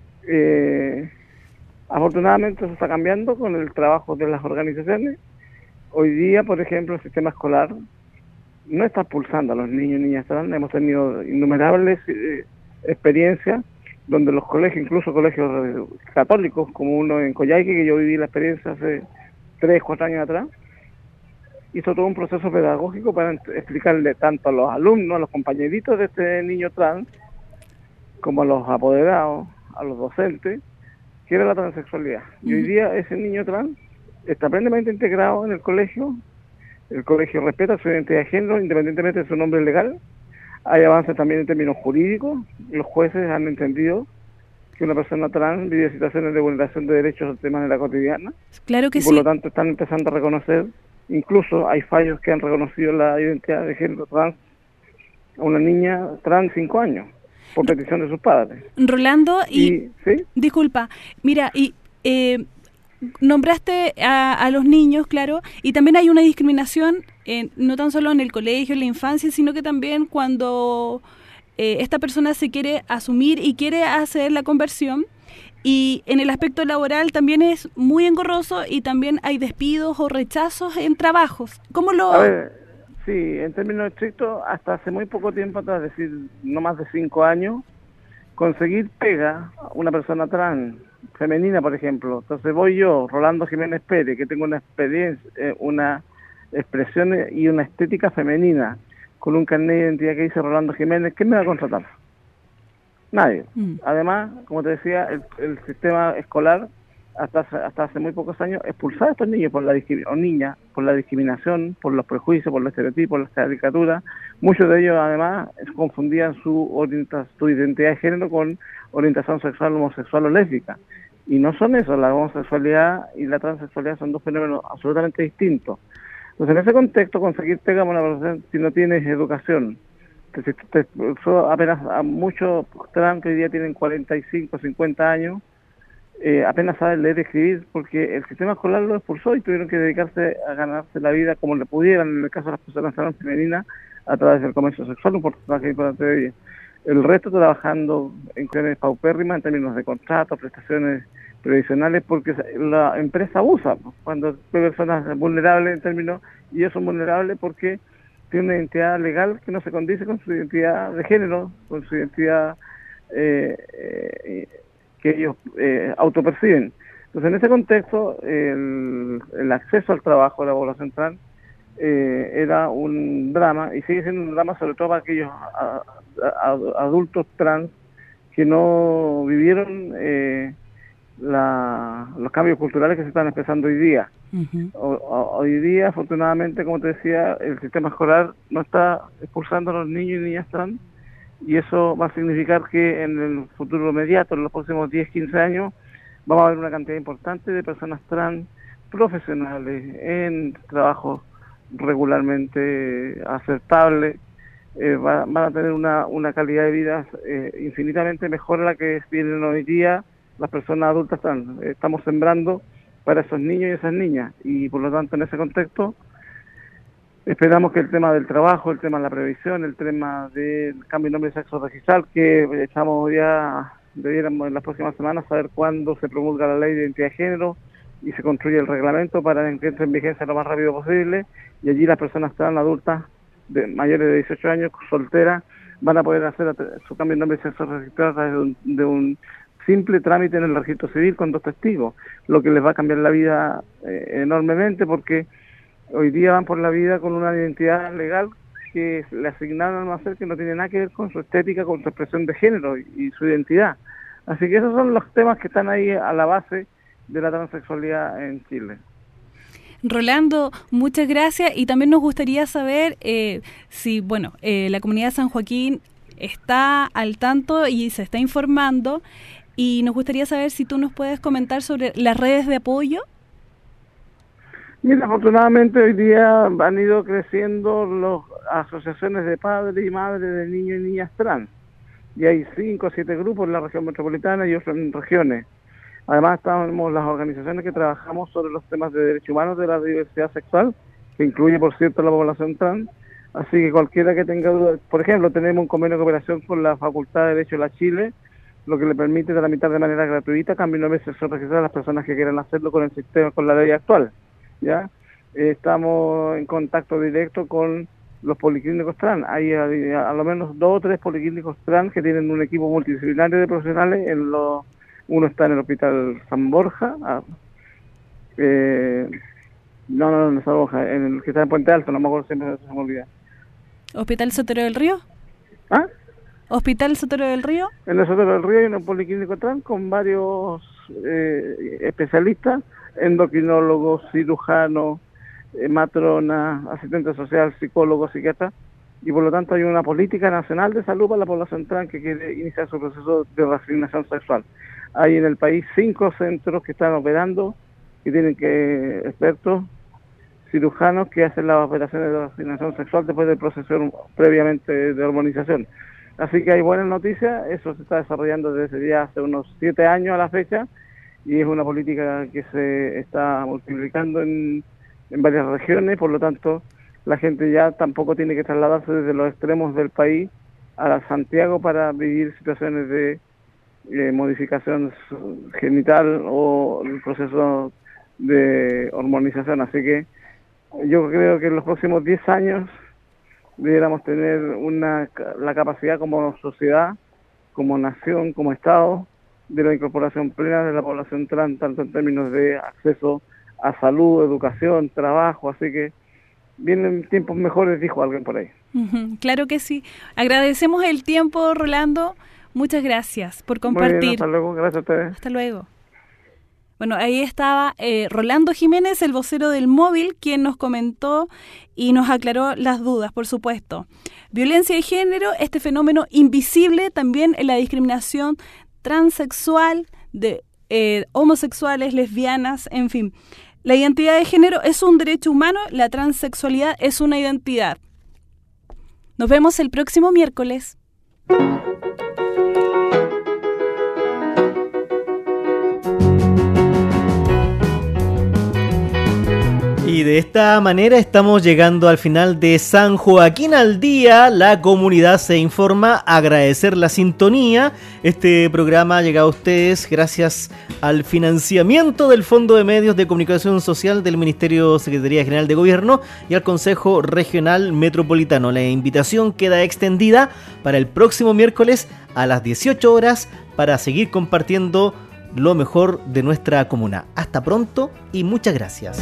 afortunadamente eso está cambiando con el trabajo de las organizaciones. Hoy día, por ejemplo, el sistema escolar no está expulsando a los niños y niñas trans. Hemos tenido innumerables experiencias donde los colegios, incluso colegios católicos, como uno en Coyhaique, que yo viví la experiencia hace 3, 4 años atrás, hizo todo un proceso pedagógico para explicarle tanto a los alumnos, a los compañeritos de este niño trans, como a los apoderados, a los docentes, que era la transexualidad. Y hoy día ese niño trans está plenamente integrado en el colegio respeta su identidad de género independientemente de su nombre legal. Hay avances también en términos jurídicos. Los jueces han entendido que una persona trans vive situaciones de vulneración de derechos de manera cotidiana. Claro que sí. Por lo tanto, están empezando a reconocer, incluso hay fallos que han reconocido la identidad de género trans a una niña trans 5 años, por petición de sus padres. Rolando, ¿sí? Disculpa, mira, nombraste a los niños, claro, y también hay una discriminación, no tan solo en el colegio, en la infancia, sino que también cuando esta persona se quiere asumir y quiere hacer la conversión, y en el aspecto laboral también es muy engorroso y también hay despidos o rechazos en trabajos. ¿Cómo lo...? A ver, sí, en términos estrictos, hasta hace muy poco tiempo atrás, es decir, no más de 5 años, conseguir pega a una persona trans, femenina, por ejemplo. Entonces voy yo, Rolando Jiménez Pérez, que tengo una experiencia, una expresión y una estética femenina, con un carnet de identidad que dice Rolando Jiménez, ¿quién me va a contratar? Nadie. Además, como te decía, el sistema escolar hasta hace muy pocos años expulsaba a estos niños o niñas por la discriminación, por los prejuicios, por los estereotipos, por las caricaturas. Muchos de ellos además confundían su identidad de género con orientación sexual, homosexual o lésbica. Y no son eso, la homosexualidad y la transexualidad son dos fenómenos absolutamente distintos. Entonces, en ese contexto, conseguir pega a una persona si no tienes educación, que si te expulsó apenas a muchos trans que hoy día tienen 45, 50 años, apenas saben leer y escribir, porque el sistema escolar lo expulsó y tuvieron que dedicarse a ganarse la vida como le pudieran, en el caso de las personas trans femeninas, a través del comercio sexual, un porcentaje importante de ellas. el resto trabajando en condiciones paupérrimas en términos de contratos, prestaciones previsionales, porque la empresa abusa cuando hay personas vulnerables en términos, y ellos son vulnerables porque tienen una identidad legal que no se condice con su identidad de género, con su identidad que ellos autoperciben. Entonces, en ese contexto, el acceso al trabajo de la población trans era un drama, y sigue siendo un drama sobre todo para aquellos adultos trans que no vivieron los cambios culturales que se están empezando hoy día. Ujú. Hoy día, afortunadamente, como te decía, el sistema escolar no está expulsando a los niños y niñas trans, y eso va a significar que en el futuro inmediato, en los próximos 10, 15 años, vamos a ver una cantidad importante de personas trans profesionales en trabajos regularmente aceptables, van a tener una calidad de vida infinitamente mejor a la que tienen hoy día las personas adultas trans. Estamos sembrando para esos niños y esas niñas, y por lo tanto en ese contexto esperamos que el tema del trabajo, el tema de la previsión, el tema del cambio de nombre de sexo registral, que estamos ya, debiéramos en las próximas semanas saber cuándo se promulga la ley de identidad de género y se construye el reglamento para que entre en vigencia lo más rápido posible, y allí las personas trans adultas de mayores de 18 años, solteras, van a poder hacer su cambio de nombre de sexo registral a través de un simple trámite en el registro civil con 2 testigos, lo que les va a cambiar la vida enormemente, porque hoy día van por la vida con una identidad legal que le asignaron al nacer, que no tiene nada que ver con su estética, con su expresión de género y su identidad. Así que esos son los temas que están ahí a la base de la transexualidad en Chile. Rolando, muchas gracias, y también nos gustaría saber si, la comunidad de San Joaquín está al tanto y se está informando, y nos gustaría saber si tú nos puedes comentar sobre las redes de apoyo. Mira, afortunadamente hoy día han ido creciendo las asociaciones de padres y madres de niños y niñas trans, y hay 5 o 7 grupos en la región metropolitana y otros en regiones. Además estamos las organizaciones que trabajamos sobre los temas de derechos humanos de la diversidad sexual, que incluye, por cierto, la población trans. Así que cualquiera que tenga dudas, por ejemplo, tenemos un convenio de cooperación con la Facultad de Derecho de la Chile, lo que le permite tramitar de manera gratuita cambio de nombre de sexo registral a las personas que quieran hacerlo con el sistema, con la ley actual. ¿Ya? Estamos en contacto directo con los policlínicos trans. Hay a lo menos 2 o 3 policlínicos trans que tienen un equipo multidisciplinario de profesionales. Uno está en el Hospital San Borja, en San Borja, en el que está en Puente Alto, no me acuerdo, siempre se me olvida. ¿Hospital Sotero del Río? ¿Ah? ¿Hospital Sotero del Río? En el Sotero del Río hay un policlínico trans con varios especialistas, endocrinólogos, cirujanos, matronas, asistente social, psicólogos, psiquiatras, y por lo tanto hay una política nacional de salud para la población trans que quiere iniciar su proceso de reasignación sexual. Hay en el país 5 centros que están operando, que tienen expertos cirujanos que hacen las operaciones de reasignación sexual después del proceso previamente de hormonización. Así que hay buenas noticias, eso se está desarrollando desde ya hace unos 7 años a la fecha, y es una política que se está multiplicando en varias regiones. Por lo tanto, la gente ya tampoco tiene que trasladarse desde los extremos del país a Santiago para vivir situaciones de modificación genital o el proceso de hormonización. Así que yo creo que en los próximos 10 años debiéramos tener la capacidad como sociedad, como nación, como Estado, de la incorporación plena de la población trans, tanto en términos de acceso a salud, educación, trabajo. Así que vienen tiempos mejores, dijo alguien por ahí. Claro que sí. Agradecemos el tiempo, Rolando. Muchas gracias por compartir. Muy bien, hasta luego, gracias a ustedes. Hasta luego. Bueno, ahí estaba Rolando Jiménez, el vocero del móvil, quien nos comentó y nos aclaró las dudas, por supuesto. Violencia de género, este fenómeno invisible también en la discriminación transexual, de homosexuales, lesbianas, en fin. La identidad de género es un derecho humano, la transexualidad es una identidad. Nos vemos el próximo miércoles. Y de esta manera estamos llegando al final de San Joaquín al Día. La comunidad se informa. Agradecer la sintonía. Este programa ha llegado a ustedes gracias al financiamiento del Fondo de Medios de Comunicación Social del Ministerio Secretaría General de Gobierno y al Consejo Regional Metropolitano. La invitación queda extendida para el próximo miércoles a las 18 horas para seguir compartiendo lo mejor de nuestra comuna. Hasta pronto y muchas gracias.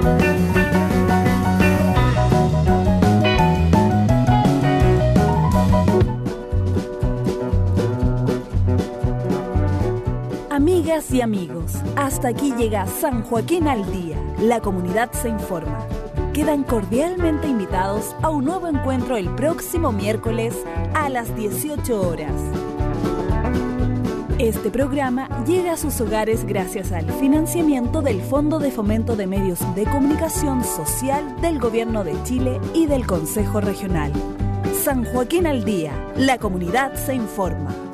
Amigas y amigos, hasta aquí llega San Joaquín al Día. La comunidad se informa. Quedan cordialmente invitados a un nuevo encuentro el próximo miércoles a las 18 horas. Este programa llega a sus hogares gracias al financiamiento del Fondo de Fomento de Medios de Comunicación Social del Gobierno de Chile y del Consejo Regional. San Joaquín al Día, la comunidad se informa.